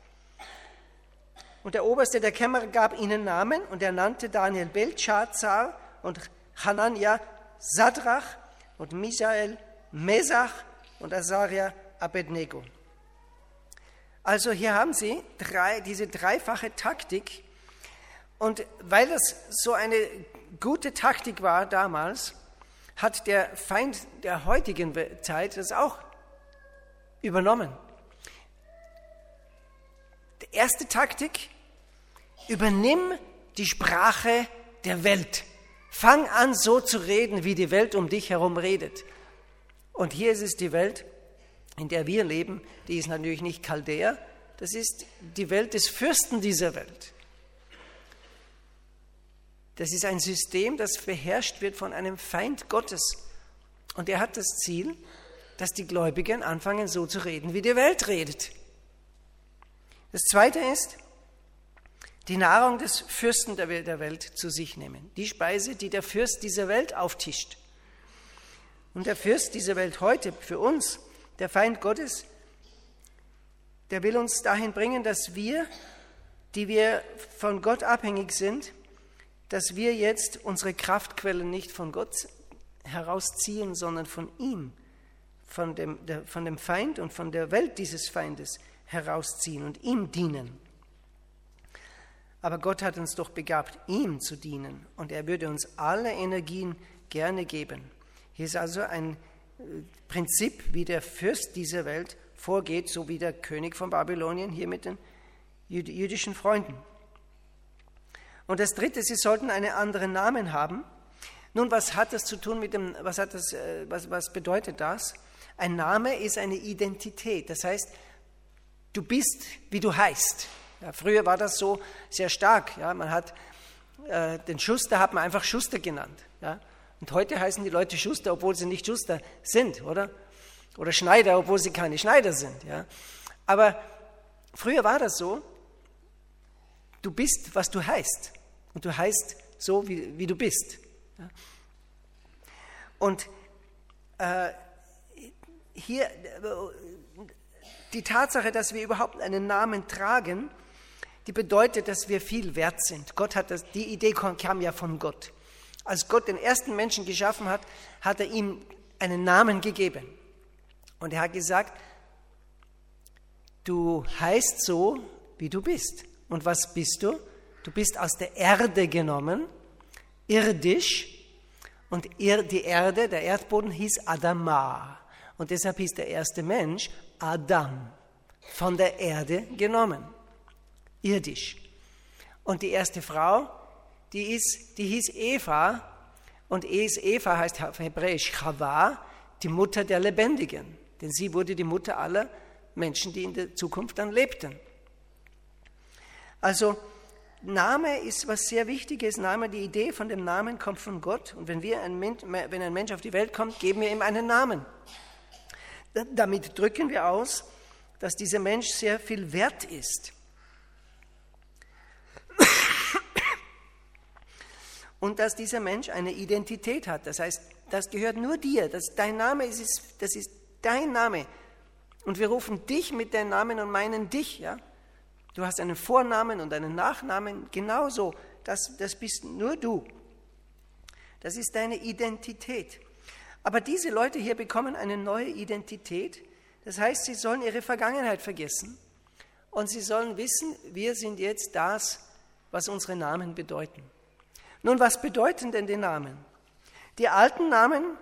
Und der Oberste der Kämmerer gab ihnen Namen, und er nannte Daniel Beltschazar und Hanania Sadrach und Michael Mesach und Asaria Abednego. Also hier haben Sie drei, diese dreifache Taktik, und weil das so eine gute Taktik war damals, hat der Feind der heutigen Zeit das auch übernommen. Die erste Taktik: Übernimm die Sprache der Welt. Fang an, so zu reden, wie die Welt um dich herum redet. Und hier ist es die Welt, in der wir leben, die ist natürlich nicht Chaldäer, das ist die Welt des Fürsten dieser Welt. Das ist ein System, das beherrscht wird von einem Feind Gottes. Und er hat das Ziel, dass die Gläubigen anfangen, so zu reden, wie die Welt redet. Das Zweite ist, die Nahrung des Fürsten der Welt zu sich nehmen. Die Speise, die der Fürst dieser Welt auftischt. Und der Fürst dieser Welt heute für uns, der Feind Gottes, der will uns dahin bringen, dass wir, die wir von Gott abhängig sind, dass wir jetzt unsere Kraftquellen nicht von Gott herausziehen, sondern von ihm, von dem, der, von dem Feind und von der Welt dieses Feindes herausziehen und ihm dienen. Aber Gott hat uns doch begabt, ihm zu dienen, und er würde uns alle Energien gerne geben. Hier ist also ein Prinzip, wie der Fürst dieser Welt vorgeht, so wie der König von Babylonien hier mit den jüdischen Freunden. Und das Dritte, sie sollten einen anderen Namen haben. Nun, was hat das zu tun mit dem, was hat das, was, was bedeutet das? Ein Name ist eine Identität. Das heißt, du bist, wie du heißt. Ja, früher war das so sehr stark. Ja, man hat äh, den Schuster hat man einfach Schuster genannt. Ja. Und heute heißen die Leute Schuster, obwohl sie nicht Schuster sind, oder? Oder Schneider, obwohl sie keine Schneider sind. Ja. Aber früher war das so. Du bist, was du heißt. Und du heißt so, wie, wie du bist. Ja. Und äh, hier die Tatsache, dass wir überhaupt einen Namen tragen, die bedeutet, dass wir viel wert sind. Gott hat das, die Idee kam ja von Gott. Als Gott den ersten Menschen geschaffen hat, hat er ihm einen Namen gegeben. Und er hat gesagt, du heißt so, wie du bist. Und was bist du? Du bist aus der Erde genommen, irdisch. Und die Erde, der Erdboden hieß Adama. Und deshalb hieß der erste Mensch Adam. von der Erde genommen, irdisch. Und die erste Frau, die, ist, die hieß Eva, und Eva heißt auf Hebräisch Chava, die Mutter der Lebendigen, denn sie wurde die Mutter aller Menschen, die in der Zukunft dann lebten. Also Name ist was sehr Wichtiges. Name, die Idee von dem Namen kommt von Gott. Und wenn, wir ein Mensch, wenn ein Mensch auf die Welt kommt, geben wir ihm einen Namen. Damit drücken wir aus, dass dieser Mensch sehr viel wert ist. Und dass dieser Mensch eine Identität hat. Das heißt, das gehört nur dir. Das, dein Name ist, das ist dein Name. Und wir rufen dich mit deinem Namen und meinen dich. Ja? Du hast einen Vornamen und einen Nachnamen. Genauso. Das, das bist nur du. Das ist deine Identität. Aber diese Leute hier bekommen eine neue Identität. Das heißt, sie sollen ihre Vergangenheit vergessen. Und sie sollen wissen, wir sind jetzt das, was unsere Namen bedeuten. Nun, was bedeuten denn die Namen? Die alten Namen,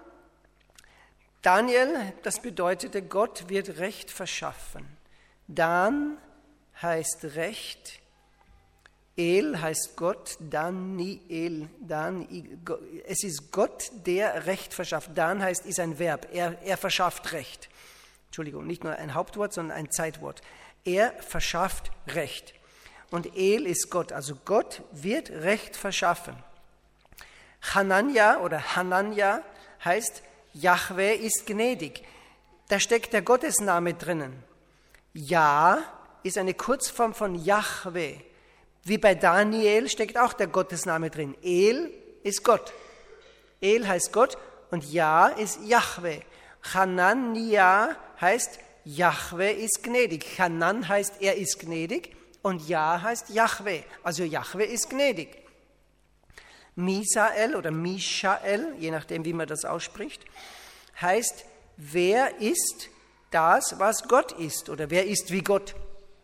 Daniel, das bedeutete, Gott wird Recht verschaffen. Dan heißt Recht, El heißt Gott, Daniel, Dan, es ist Gott, der Recht verschafft. Dan heißt, ist ein Verb, er, er verschafft Recht. Entschuldigung, nicht nur ein Hauptwort, sondern ein Zeitwort. Er verschafft Recht. Und El ist Gott, also Gott wird Recht verschaffen. Hanania oder Hanania heißt, Jahwe ist gnädig. Da steckt der Gottesname drinnen. Ja ist eine Kurzform von Jahwe. Wie bei Daniel steckt auch der Gottesname drin. El ist Gott. El heißt Gott und Ja ist Jahwe. Hanania heißt, Jahwe ist gnädig. Hanan heißt, er ist gnädig und Ja heißt Jahwe. Also Jahwe ist gnädig. Misael oder Mishael, je nachdem, wie man das ausspricht, heißt, wer ist das, was Gott ist, oder wer ist wie Gott.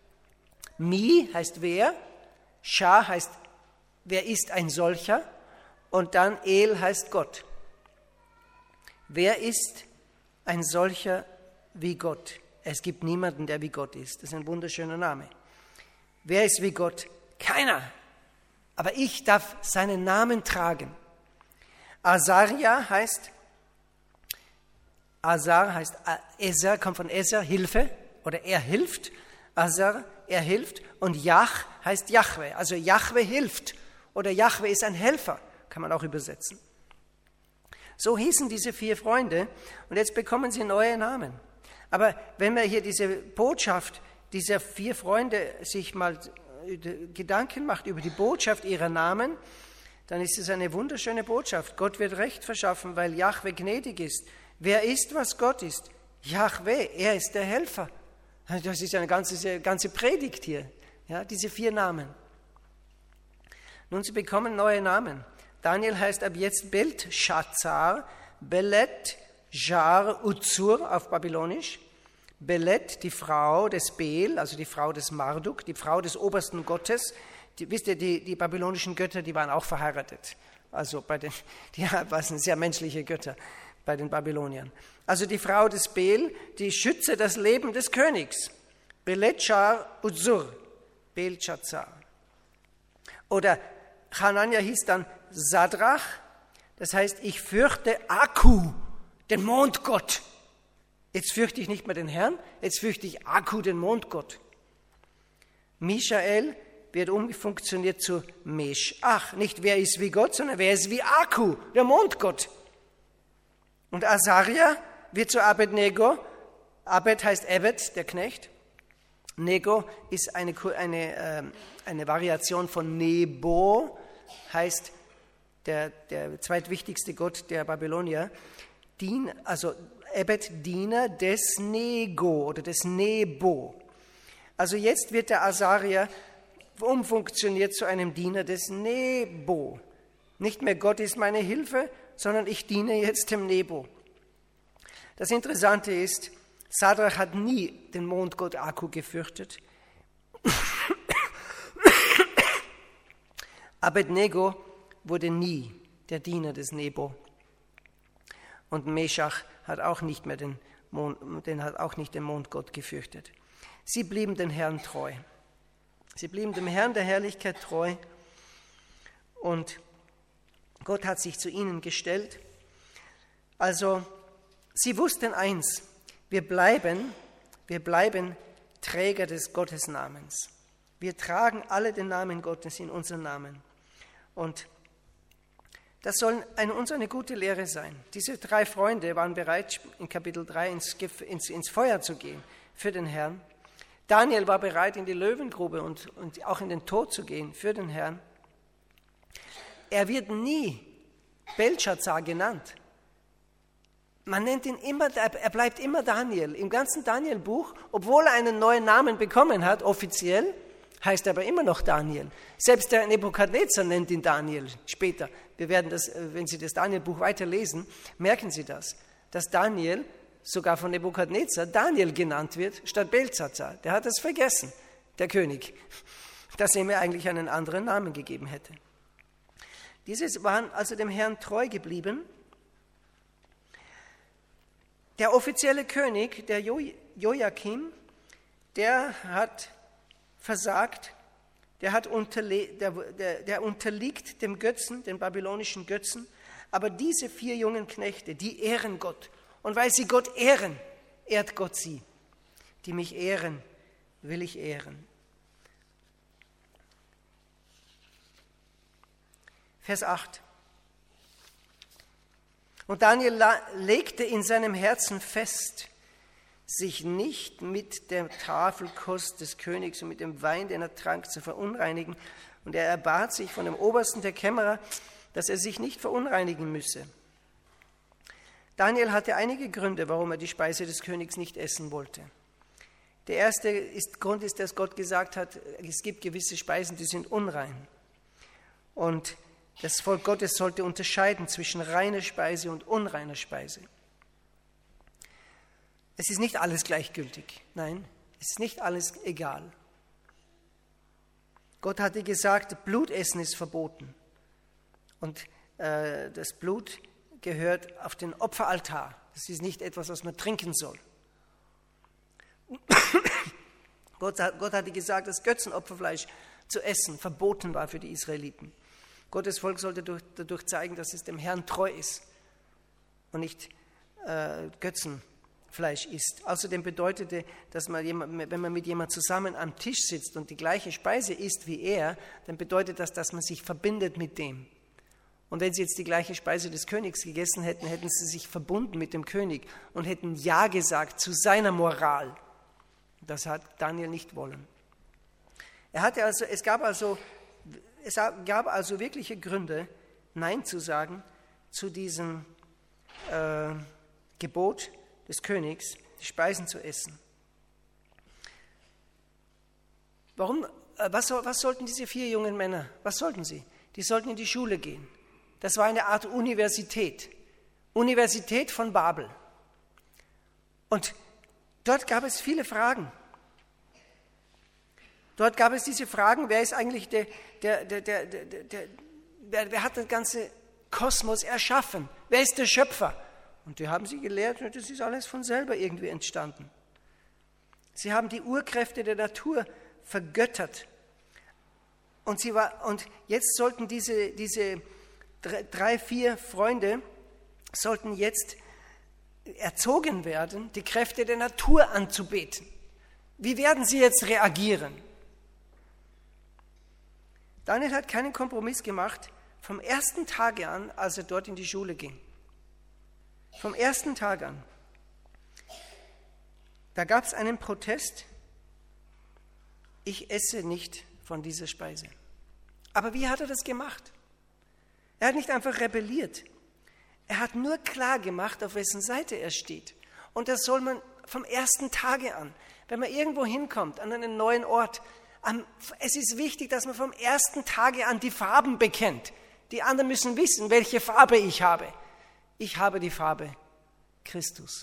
Mi heißt wer, Sha heißt, wer ist ein solcher, und dann El heißt Gott. Wer ist ein solcher wie Gott? Es gibt niemanden, der wie Gott ist. Das ist ein wunderschöner Name. Wer ist wie Gott? Keiner. Aber ich darf seinen Namen tragen. Azaria heißt, Azar heißt, Ezer kommt von Ezer, Hilfe, oder er hilft. Azar, er hilft. Und Yah heißt Jahwe, also Jahwe hilft. Oder Jahwe ist ein Helfer, kann man auch übersetzen. So hießen diese vier Freunde und jetzt bekommen sie neue Namen. Aber wenn man hier diese Botschaft dieser vier Freunde sich mal Gedanken macht über die Botschaft ihrer Namen, dann ist es eine wunderschöne Botschaft. Gott wird Recht verschaffen, weil Jahwe gnädig ist. Wer ist, was Gott ist? Jahwe, er ist der Helfer. Das ist eine ganze, ganze Predigt hier, ja, diese vier Namen. Nun, sie bekommen neue Namen. Daniel heißt ab jetzt Beltschazar, Belet, Jar, Uzur auf Babylonisch. Belet, die Frau des Bel, also die Frau des Marduk, die Frau des obersten Gottes. Die, wisst ihr, die, die babylonischen Götter, die waren auch verheiratet. Also bei den, die waren sehr menschliche Götter bei den Babyloniern. Also die Frau des Bel, die schütze das Leben des Königs. Beletschar Uzur, Beltschazar. Oder Hanania hieß dann Sadrach, das heißt, ich fürchte Aku, den Mondgott. Jetzt fürchte ich nicht mehr den Herrn, jetzt fürchte ich Aku, den Mondgott. Mishael wird umfunktioniert zu Meshach. Nicht wer ist wie Gott, sondern wer ist wie Aku, der Mondgott. Und Azaria wird zu Abednego. Abed heißt Ebed, der Knecht. Nego ist eine, eine, eine Variation von Nebo, heißt der, der zweitwichtigste Gott der Babylonier. Dien, also Ebed, Diener des Nego oder des Nebo. Also jetzt wird der Azaria umfunktioniert zu einem Diener des Nebo. Nicht mehr Gott ist meine Hilfe, sondern ich diene jetzt dem Nebo. Das Interessante ist, Sadrach hat nie den Mondgott Aku gefürchtet. Abednego wurde nie der Diener des Nebo. Und Meshach hat auch nicht mehr den Mond, den hat auch nicht den Mondgott gefürchtet. Sie blieben dem Herrn treu. Sie blieben dem Herrn der Herrlichkeit treu und Gott hat sich zu ihnen gestellt. Also, sie wussten eins, wir bleiben, wir bleiben Träger des Gottesnamens. Wir tragen alle den Namen Gottes in unseren Namen. Und das soll eine, uns eine gute Lehre sein. Diese drei Freunde waren bereit, in Kapitel drei ins, ins, ins Feuer zu gehen für den Herrn. Daniel war bereit, in die Löwengrube und, und auch in den Tod zu gehen für den Herrn. Er wird nie Beltschazar genannt. Man nennt ihn immer, er bleibt immer Daniel. Im ganzen Daniel-Buch, obwohl er einen neuen Namen bekommen hat, offiziell, heißt er aber immer noch Daniel. Selbst der Nebukadnezar nennt ihn Daniel später. Wir werden das, wenn Sie das Daniel-Buch weiterlesen, merken Sie das, dass Daniel sogar von Nebukadnezar Daniel genannt wird, statt Beltschazar. Der hat das vergessen, der König, dass er ihm eigentlich einen anderen Namen gegeben hätte. Diese waren also dem Herrn treu geblieben. Der offizielle König, der jo- Joachim, der hat versagt, der, hat unterle- der, der, der unterliegt dem Götzen, den babylonischen Götzen, aber diese vier jungen Knechte, die ehren Gott. Und weil sie Gott ehren, ehrt Gott sie. Die mich ehren, will ich ehren. Vers acht. Und Daniel la- legte in seinem Herzen fest, sich nicht mit der Tafelkost des Königs und mit dem Wein, den er trank, zu verunreinigen. Und er erbat sich von dem Obersten der Kämmerer, dass er sich nicht verunreinigen müsse. Daniel hatte einige Gründe, warum er die Speise des Königs nicht essen wollte. Der erste ist, Grund ist, dass Gott gesagt hat, es gibt gewisse Speisen, die sind unrein. Und das Volk Gottes sollte unterscheiden zwischen reiner Speise und unreiner Speise. Es ist nicht alles gleichgültig. Nein, es ist nicht alles egal. Gott hatte gesagt, Blutessen ist verboten. Und äh, das Blut gehört auf den Opferaltar. Das ist nicht etwas, was man trinken soll. Gott, hat, Gott hatte gesagt, dass Götzenopferfleisch zu essen verboten war für die Israeliten. Gottes Volk sollte durch, dadurch zeigen, dass es dem Herrn treu ist und nicht äh, Götzenfleisch isst. Außerdem bedeutete, dass man jemand, wenn man mit jemandem zusammen am Tisch sitzt und die gleiche Speise isst wie er, dann bedeutet das, dass man sich verbindet mit dem. Und wenn sie jetzt die gleiche Speise des Königs gegessen hätten, hätten sie sich verbunden mit dem König und hätten Ja gesagt zu seiner Moral. Das hat Daniel nicht wollen. Er hatte also, es gab also, es gab also wirkliche Gründe, Nein zu sagen zu diesem äh, Gebot des Königs, die Speisen zu essen. Warum? Was, was sollten diese vier jungen Männer? Was sollten sie? Die sollten in die Schule gehen. Das war eine Art Universität, Universität von Babel. Und dort gab es viele Fragen. Dort gab es diese Fragen, wer ist eigentlich der, der, der, der, der, der wer, wer hat den ganzen Kosmos erschaffen? Wer ist der Schöpfer? Und die haben sie gelehrt, das ist alles von selber irgendwie entstanden. Sie haben die Urkräfte der Natur vergöttert. Und, sie war, und jetzt sollten diese, diese drei, vier Freunde sollten jetzt erzogen werden, die Kräfte der Natur anzubeten. Wie werden sie jetzt reagieren? Daniel hat keinen Kompromiss gemacht vom ersten Tage an, als er dort in die Schule ging. Vom ersten Tag an. Da gab es einen Protest. Ich esse nicht von dieser Speise. Aber wie hat er das gemacht? Er hat nicht einfach rebelliert. Er hat nur klar gemacht, auf wessen Seite er steht. Und das soll man vom ersten Tage an, wenn man irgendwo hinkommt, an einen neuen Ort, es ist wichtig, dass man vom ersten Tage an die Farben bekennt. Die anderen müssen wissen, welche Farbe ich habe. Ich habe die Farbe Christus.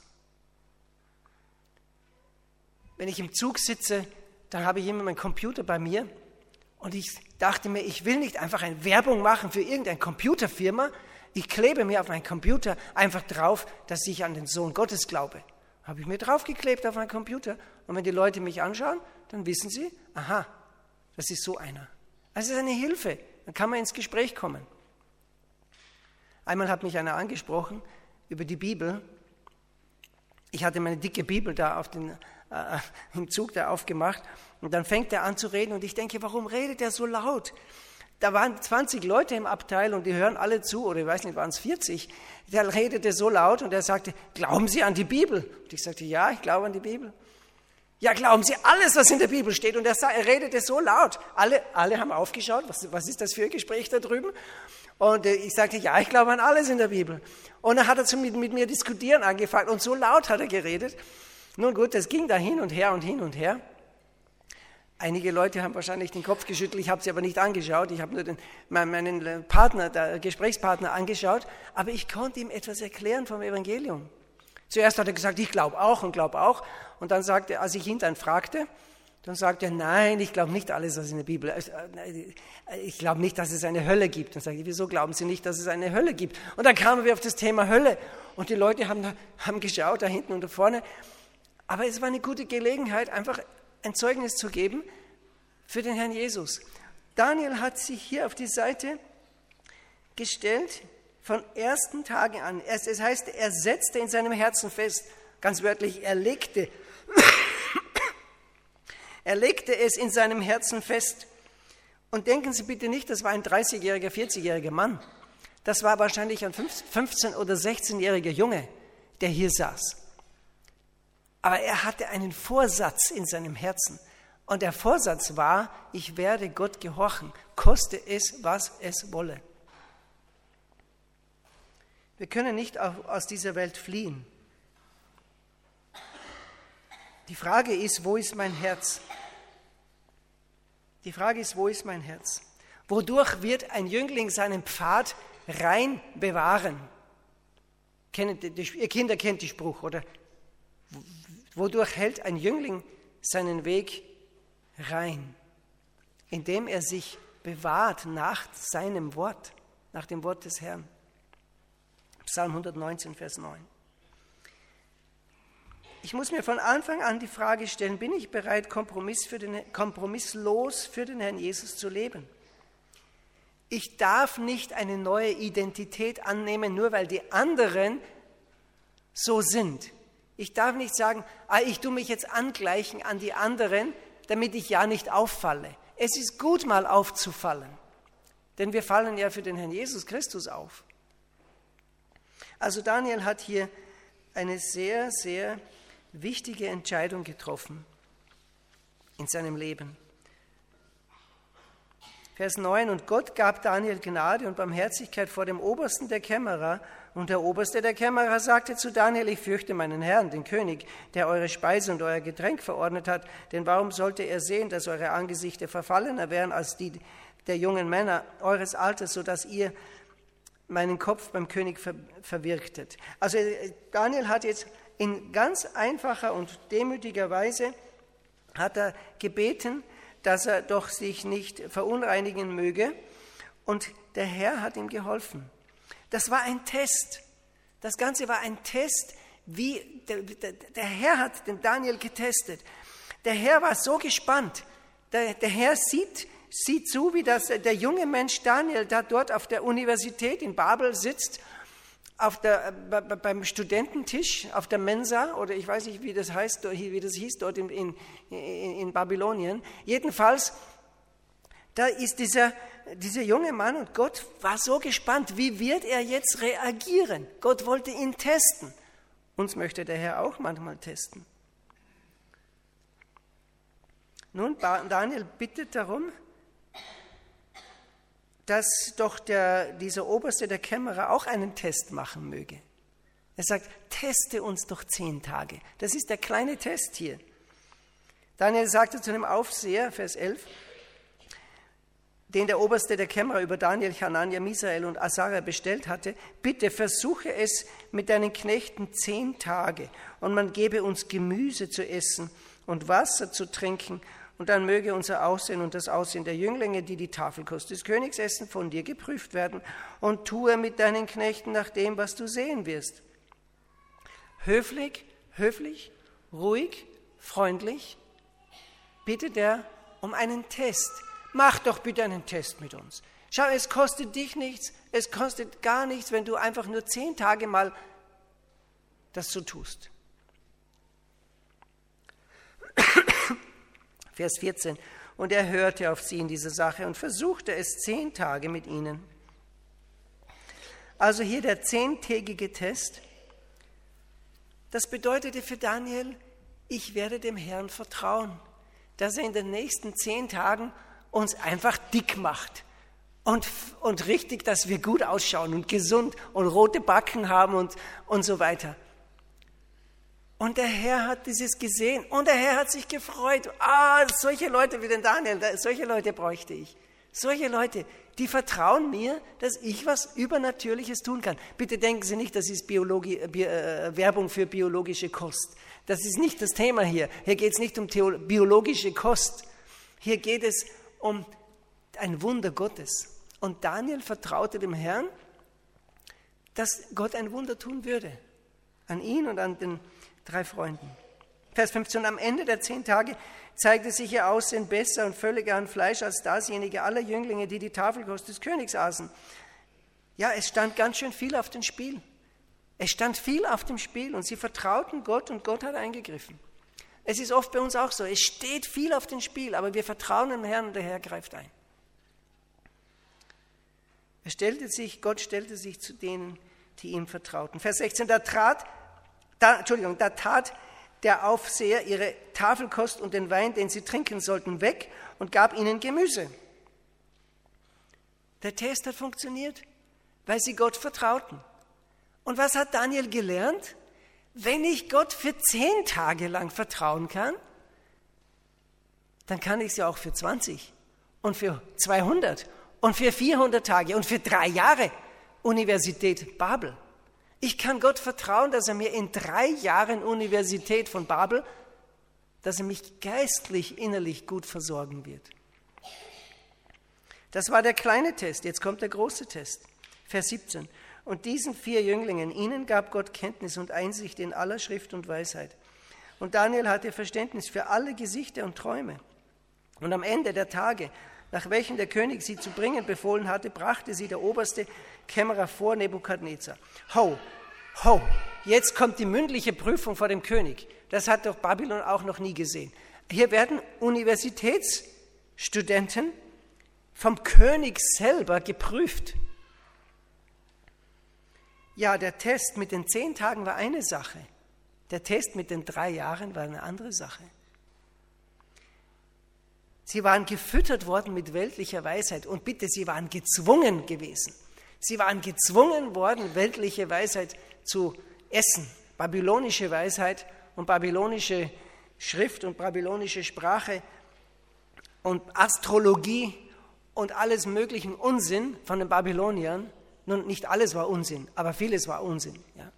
Wenn ich im Zug sitze, dann habe ich immer meinen Computer bei mir und ich dachte mir, ich will nicht einfach eine Werbung machen für irgendeine Computerfirma. Ich klebe mir auf meinen Computer einfach drauf, dass ich an den Sohn Gottes glaube. Habe ich mir draufgeklebt auf meinen Computer. Und wenn die Leute mich anschauen, dann wissen sie, aha, das ist so einer. Also es ist eine Hilfe, dann kann man ins Gespräch kommen. Einmal hat mich einer angesprochen über die Bibel. Ich hatte meine dicke Bibel da auf den, äh, im Zug da aufgemacht und dann fängt er an zu reden und ich denke, warum redet er so laut? Da waren zwanzig Leute im Abteil und die hören alle zu, oder ich weiß nicht, waren es vierzig. Der redete so laut und er sagte, glauben Sie an die Bibel? Und ich sagte, ja, ich glaube an die Bibel. Ja, glauben Sie alles, was in der Bibel steht? Und er, er redete so laut. Alle, alle haben aufgeschaut, was, was ist das für ein Gespräch da drüben? Und ich sagte, ja, ich glaube an alles in der Bibel. Und dann hat er mit, mit mir diskutieren angefangen und so laut hat er geredet. Nun gut, das ging da hin und her und hin und her. Einige Leute haben wahrscheinlich den Kopf geschüttelt, ich habe sie aber nicht angeschaut. Ich habe nur den, meinen Partner, den Gesprächspartner angeschaut. Aber ich konnte ihm etwas erklären vom Evangelium. Zuerst hat er gesagt, ich glaube auch und glaube auch. Und dann sagte er, als ich ihn dann fragte, dann sagte er, nein, ich glaube nicht alles, was in der Bibel ist. Ich glaube nicht, dass es eine Hölle gibt. Dann sage ich, wieso glauben Sie nicht, dass es eine Hölle gibt? Und dann kamen wir auf das Thema Hölle. Und die Leute haben, haben geschaut, da hinten und da vorne. Aber es war eine gute Gelegenheit, einfach ein Zeugnis zu geben für den Herrn Jesus. Daniel hat sich hier auf die Seite gestellt, von ersten Tagen an. Es heißt, er setzte in seinem Herzen fest, ganz wörtlich, er legte, er legte es in seinem Herzen fest. Und denken Sie bitte nicht, das war ein dreißigjähriger, vierzigjähriger Mann. Das war wahrscheinlich ein fünfzehn- oder sechzehnjähriger Junge, der hier saß. Aber er hatte einen Vorsatz in seinem Herzen. Und der Vorsatz war, ich werde Gott gehorchen, koste es, was es wolle. Wir können nicht aus dieser Welt fliehen. Die Frage ist, wo ist mein Herz? Die Frage ist, wo ist mein Herz? Wodurch wird ein Jüngling seinen Pfad rein bewahren? Ihr Kinder kennt den Spruch, oder? Wodurch hält ein Jüngling seinen Weg rein? Indem er sich bewahrt nach seinem Wort, nach dem Wort des Herrn. Psalm hundertneunzehn, Vers neun. Ich muss mir von Anfang an die Frage stellen, bin ich bereit, Kompromiss für den, kompromisslos für den Herrn Jesus zu leben? Ich darf nicht eine neue Identität annehmen, nur weil die anderen so sind. Ich darf nicht sagen, ah, ich tue mich jetzt angleichen an die anderen, damit ich ja nicht auffalle. Es ist gut, mal aufzufallen, denn wir fallen ja für den Herrn Jesus Christus auf. Also Daniel hat hier eine sehr, sehr wichtige Entscheidung getroffen in seinem Leben. Vers neun, und Gott gab Daniel Gnade und Barmherzigkeit vor dem Obersten der Kämmerer. Und der Oberste der Kämmerer sagte zu Daniel, ich fürchte meinen Herrn, den König, der eure Speise und euer Getränk verordnet hat. Denn warum sollte er sehen, dass eure Angesichter verfallener wären als die der jungen Männer eures Alters, sodass ihr meinen Kopf beim König ver- verwirktet. Also Daniel hat jetzt in ganz einfacher und demütiger Weise hat er gebeten, dass er doch sich nicht verunreinigen möge. Und der Herr hat ihm geholfen. Das war ein Test. Das Ganze war ein Test, wie der, der, der Herr hat den Daniel getestet. Der Herr war so gespannt. Der, der Herr sieht Sieh zu, wie das, der junge Mensch Daniel da dort auf der Universität in Babel sitzt, auf der, beim Studententisch, auf der Mensa, oder ich weiß nicht, wie das heißt, wie das hieß dort in, in, in Babylonien. Jedenfalls, da ist dieser, dieser junge Mann und Gott war so gespannt, wie wird er jetzt reagieren? Gott wollte ihn testen. Uns möchte der Herr auch manchmal testen. Nun, Daniel bittet darum, dass doch der, dieser Oberste der Kämmerer auch einen Test machen möge. Er sagt, teste uns doch zehn Tage. Das ist der kleine Test hier. Daniel sagte zu dem Aufseher, Vers elf, den der Oberste der Kämmerer über Daniel, Hanania, Misael und Asaria bestellt hatte, bitte versuche es mit deinen Knechten zehn Tage und man gebe uns Gemüse zu essen und Wasser zu trinken. Und dann möge unser Aussehen und das Aussehen der Jünglinge, die die Tafelkost des Königs essen, von dir geprüft werden. Und tue mit deinen Knechten nach dem, was du sehen wirst. Höflich, höflich, ruhig, freundlich, bittet er um einen Test. Mach doch bitte einen Test mit uns. Schau, es kostet dich nichts, es kostet gar nichts, wenn du einfach nur zehn Tage mal das so tust. Vers vierzehn. Und er hörte auf sie in dieser Sache und versuchte es zehn Tage mit ihnen. Also hier der zehntägige Test. Das bedeutete für Daniel, ich werde dem Herrn vertrauen, dass er in den nächsten zehn Tagen uns einfach dick macht und, und richtig, dass wir gut ausschauen und gesund und rote Backen haben und, und so weiter. Und der Herr hat dieses gesehen und der Herr hat sich gefreut. Ah, solche Leute wie den Daniel, solche Leute bräuchte ich. Solche Leute, die vertrauen mir, dass ich was Übernatürliches tun kann. Bitte denken Sie nicht, das ist Biologie, Bi, äh, Werbung für biologische Kost. Das ist nicht das Thema hier. Hier geht es nicht um Theo- biologische Kost. Hier geht es um ein Wunder Gottes. Und Daniel vertraute dem Herrn, dass Gott ein Wunder tun würde. An ihn und an den drei Freunden. Vers fünfzehn. Am Ende der zehn Tage zeigte sich ihr Aussehen besser und völliger an Fleisch als dasjenige aller Jünglinge, die die Tafelkost des Königs aßen. Ja, es stand ganz schön viel auf dem Spiel. Es stand viel auf dem Spiel und sie vertrauten Gott und Gott hat eingegriffen. Es ist oft bei uns auch so, es steht viel auf dem Spiel, aber wir vertrauen dem Herrn und der Herr greift ein. Er stellte sich, Gott stellte sich zu denen, die ihm vertrauten. Vers sechzehn, da trat, da, Entschuldigung, da tat der Aufseher ihre Tafelkost und den Wein, den sie trinken sollten, weg und gab ihnen Gemüse. Der Test hat funktioniert, weil sie Gott vertrauten. Und was hat Daniel gelernt? Wenn ich Gott für zehn Tage lang vertrauen kann, dann kann ich es ja auch für zwanzig und für zweihundert und für vierhundert Tage und für drei Jahre. Universität Babel. Ich kann Gott vertrauen, dass er mir in drei Jahren Universität von Babel, dass er mich geistlich, innerlich gut versorgen wird. Das war der kleine Test, jetzt kommt der große Test. Vers siebzehn. Und diesen vier Jünglingen, ihnen gab Gott Kenntnis und Einsicht in aller Schrift und Weisheit. Und Daniel hatte Verständnis für alle Gesichter und Träume. Und am Ende der Tage, nach welchen der König sie zu bringen befohlen hatte, brachte sie der oberste Kämmerer vor Nebukadnezar. Ho, ho, jetzt kommt die mündliche Prüfung vor dem König. Das hat doch Babylon auch noch nie gesehen. Hier werden Universitätsstudenten vom König selber geprüft. Ja, der Test mit den zehn Tagen war eine Sache. Der Test mit den drei Jahren war eine andere Sache. Sie waren gefüttert worden mit weltlicher Weisheit. Und bitte, sie waren gezwungen gewesen. Sie waren gezwungen worden, weltliche Weisheit zu essen. Babylonische Weisheit und babylonische Schrift und babylonische Sprache und Astrologie und alles möglichen Unsinn von den Babyloniern. Nun, nicht alles war Unsinn, aber vieles war Unsinn. Ja.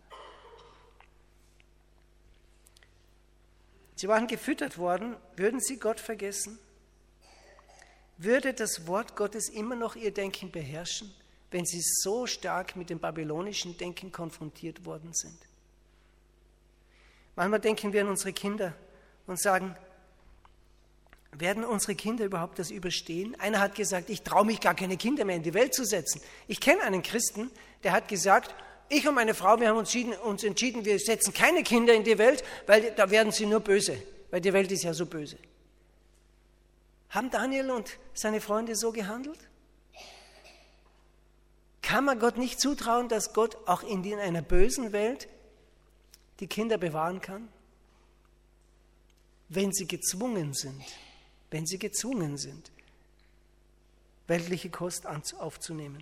Sie waren gefüttert worden. Würden sie Gott vergessen? Würde das Wort Gottes immer noch ihr Denken beherrschen, wenn sie so stark mit dem babylonischen Denken konfrontiert worden sind? Manchmal denken wir an unsere Kinder und sagen, werden unsere Kinder überhaupt das überstehen? Einer hat gesagt, ich traue mich gar keine Kinder mehr in die Welt zu setzen. Ich kenne einen Christen, der hat gesagt, ich und meine Frau, wir haben uns entschieden, uns entschieden, wir setzen keine Kinder in die Welt, weil da werden sie nur böse, weil die Welt ist ja so böse. Haben Daniel und seine Freunde so gehandelt? Kann man Gott nicht zutrauen, dass Gott auch in einer bösen Welt die Kinder bewahren kann? Wenn sie gezwungen sind, wenn sie gezwungen sind, weltliche Kost aufzunehmen.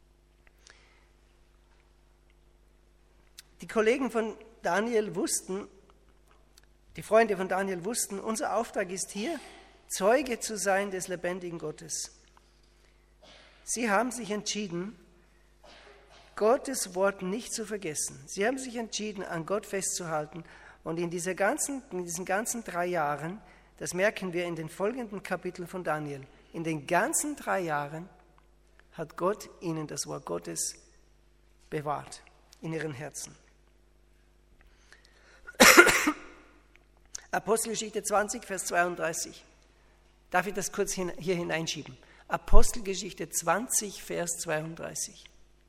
Die Kollegen von Daniel wussten, die Freunde von Daniel wussten, unser Auftrag ist hier, Zeuge zu sein des lebendigen Gottes. Sie haben sich entschieden, Gottes Wort nicht zu vergessen. Sie haben sich entschieden, an Gott festzuhalten. Und in, dieser ganzen, in diesen ganzen drei Jahren, das merken wir in den folgenden Kapiteln von Daniel, in den ganzen drei Jahren hat Gott ihnen das Wort Gottes bewahrt in ihren Herzen. Apostelgeschichte zwanzig, Vers zweiunddreißig. Darf ich das kurz hier hineinschieben? Apostelgeschichte zwanzig, Vers zweiunddreißig.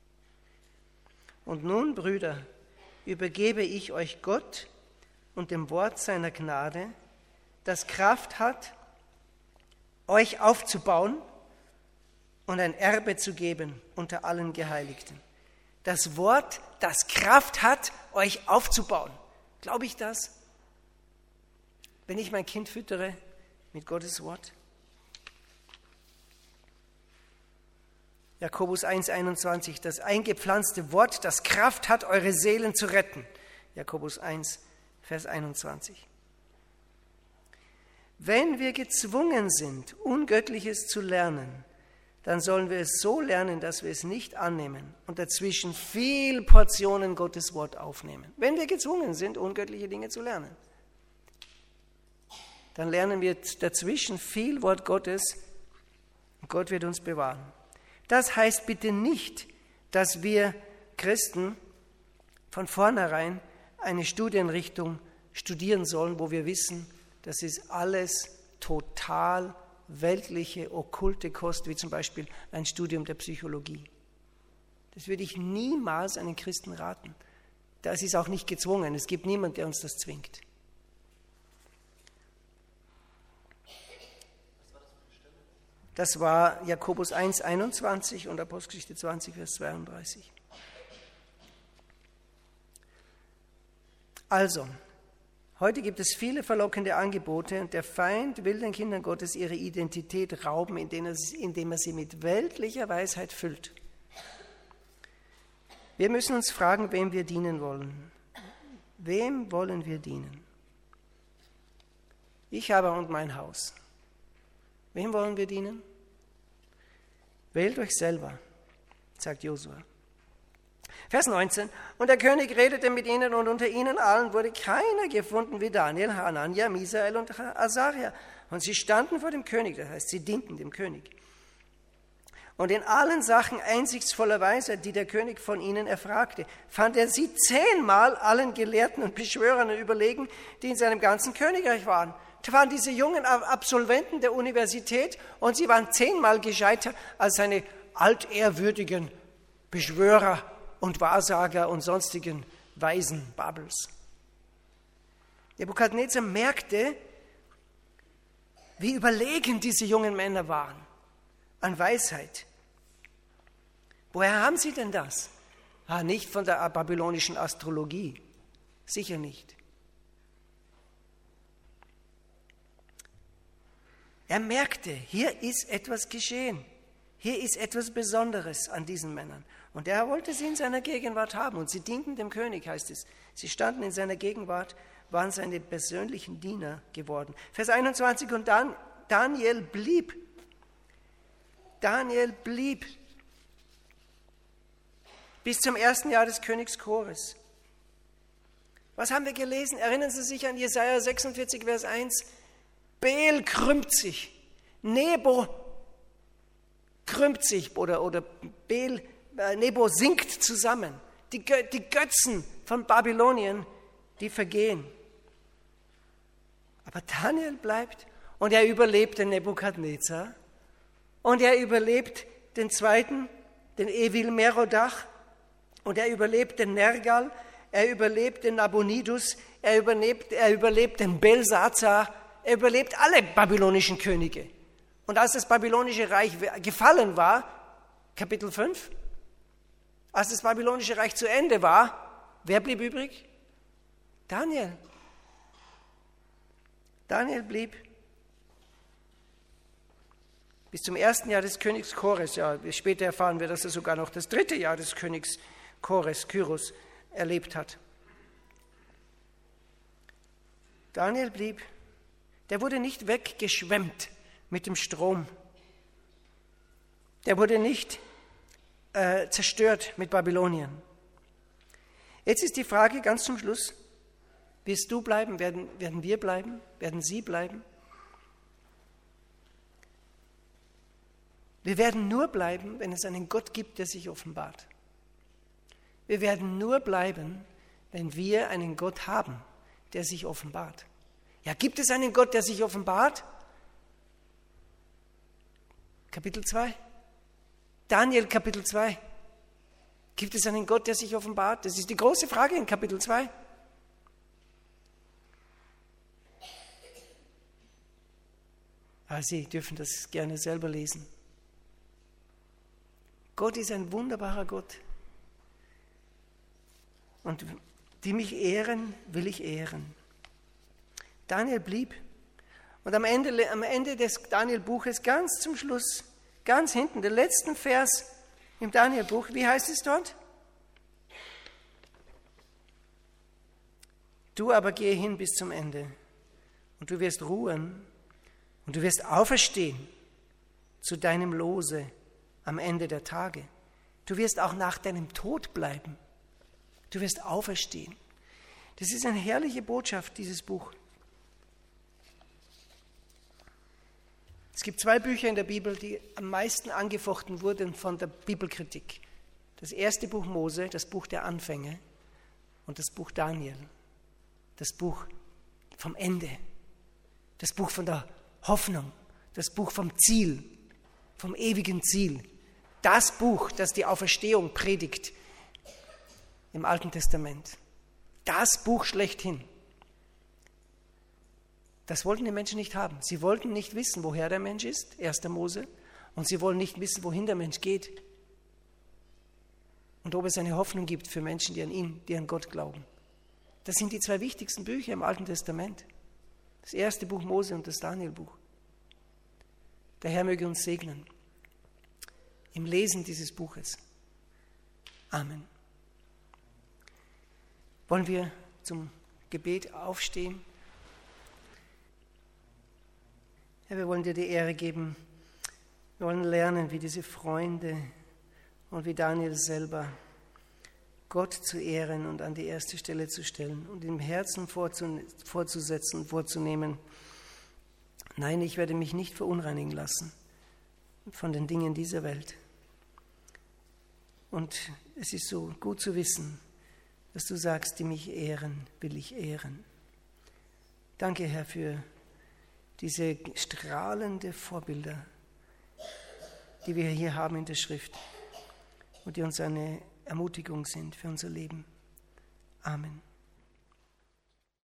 Und nun, Brüder, übergebe ich euch Gott und dem Wort seiner Gnade, das Kraft hat, euch aufzubauen und ein Erbe zu geben unter allen Geheiligten. Das Wort, das Kraft hat, euch aufzubauen. Glaube ich das? Wenn ich mein Kind füttere mit Gottes Wort? Jakobus eins, einundzwanzig, das eingepflanzte Wort, das Kraft hat, eure Seelen zu retten. Jakobus eins, Vers einundzwanzig. Wenn wir gezwungen sind, Ungöttliches zu lernen, dann sollen wir es so lernen, dass wir es nicht annehmen und dazwischen viel Portionen Gottes Wort aufnehmen. Wenn wir gezwungen sind, ungöttliche Dinge zu lernen, dann lernen wir dazwischen viel Wort Gottes und Gott wird uns bewahren. Das heißt bitte nicht, dass wir Christen von vornherein eine Studienrichtung studieren sollen, wo wir wissen, das ist alles total weltliche, okkulte Kost, wie zum Beispiel ein Studium der Psychologie. Das würde ich niemals einem Christen raten. Das ist auch nicht gezwungen. Es gibt niemanden, der uns das zwingt. Das war Jakobus eins, einundzwanzig und Apostelgeschichte zwanzig, Vers zweiunddreißig. Also, heute gibt es viele verlockende Angebote und der Feind will den Kindern Gottes ihre Identität rauben, indem er, indem er sie mit weltlicher Weisheit füllt. Wir müssen uns fragen, wem wir dienen wollen. Wem wollen wir dienen? Ich habe und mein Haus. Wem wollen wir dienen? Wählt euch selber, sagt Josua. Vers neunzehn. Und der König redete mit ihnen und unter ihnen allen wurde keiner gefunden wie Daniel, Hanania, Misael und Asaria. Und sie standen vor dem König, das heißt, sie dienten dem König. Und in allen Sachen einsichtsvoller Weisheit, die der König von ihnen erfragte, fand er sie zehnmal allen Gelehrten und Beschwörern überlegen, die in seinem ganzen Königreich waren. Da waren diese jungen Absolventen der Universität und sie waren zehnmal gescheiter als seine altehrwürdigen Beschwörer und Wahrsager und sonstigen Weisen Babels. Nebukadnezar merkte, wie überlegen diese jungen Männer waren an Weisheit. Woher haben sie denn das? Ah, nicht von der babylonischen Astrologie, sicher nicht. Er merkte, hier ist etwas geschehen. Hier ist etwas Besonderes an diesen Männern. Und er wollte sie in seiner Gegenwart haben. Und sie dienten dem König, heißt es. Sie standen in seiner Gegenwart, waren seine persönlichen Diener geworden. Vers einundzwanzig, und Dan, Daniel blieb. Daniel blieb bis zum ersten Jahr des Königs Kores. Was haben wir gelesen? Erinnern Sie sich an Jesaja sechsundvierzig, Vers eins? Bel krümmt sich, Nebo krümmt sich oder, oder Bel, äh, Nebo sinkt zusammen. Die, die Götzen von Babylonien, die vergehen. Aber Daniel bleibt und er überlebt den Nebukadnezar und er überlebt den zweiten, den Evil-Merodach und er überlebt den Nergal, er überlebt den Nabonidus, er überlebt, er überlebt den Belsazar. Er überlebt alle babylonischen Könige. Und als das babylonische Reich gefallen war, Kapitel fünf, als das babylonische Reich zu Ende war, wer blieb übrig? Daniel. Daniel blieb bis zum ersten Jahr des Königs Kores. Ja, später erfahren wir, dass er sogar noch das dritte Jahr des Königs Kores, Kyros, erlebt hat. Daniel blieb. Der wurde nicht weggeschwemmt mit dem Strom. Der wurde nicht äh, zerstört mit Babylonien. Jetzt ist die Frage ganz zum Schluss, wirst du bleiben, werden, werden wir bleiben, werden sie bleiben? Wir werden nur bleiben, wenn es einen Gott gibt, der sich offenbart. Wir werden nur bleiben, wenn wir einen Gott haben, der sich offenbart. Ja, gibt es einen Gott, der sich offenbart? Kapitel zwei. Daniel Kapitel zwei. Gibt es einen Gott, der sich offenbart? Das ist die große Frage in Kapitel zwei. Aber Sie dürfen das gerne selber lesen. Gott ist ein wunderbarer Gott. Und die mich ehren, will ich ehren. Daniel blieb. Und am Ende, am Ende des Daniel-Buches, ganz zum Schluss, ganz hinten, der letzten Vers im Daniel-Buch, wie heißt es dort? Du aber gehe hin bis zum Ende und du wirst ruhen und du wirst auferstehen zu deinem Lose am Ende der Tage. Du wirst auch nach deinem Tod bleiben. Du wirst auferstehen. Das ist eine herrliche Botschaft, dieses Buch. Es gibt zwei Bücher in der Bibel, die am meisten angefochten wurden von der Bibelkritik. Das erste Buch Mose, das Buch der Anfänge, und das Buch Daniel, das Buch vom Ende, das Buch von der Hoffnung, das Buch vom Ziel, vom ewigen Ziel. Das Buch, das die Auferstehung predigt im Alten Testament. Das Buch schlechthin. Das wollten die Menschen nicht haben. Sie wollten nicht wissen, woher der Mensch ist, erster Mose, und sie wollen nicht wissen, wohin der Mensch geht und ob es eine Hoffnung gibt für Menschen, die an ihn, die an Gott glauben. Das sind die zwei wichtigsten Bücher im Alten Testament. Das erste Buch Mose und das Danielbuch. Der Herr möge uns segnen im Lesen dieses Buches. Amen. Wollen wir zum Gebet aufstehen? Herr, wir wollen dir die Ehre geben. Wir wollen lernen, wie diese Freunde und wie Daniel selber Gott zu ehren und an die erste Stelle zu stellen und im Herzen vorzusetzen und vorzunehmen. Nein, ich werde mich nicht verunreinigen lassen von den Dingen dieser Welt. Und es ist so gut zu wissen, dass du sagst, die mich ehren, will ich ehren. Danke, Herr, für diese strahlende Vorbilder, die wir hier haben in der Schrift und die uns eine Ermutigung sind für unser Leben. Amen.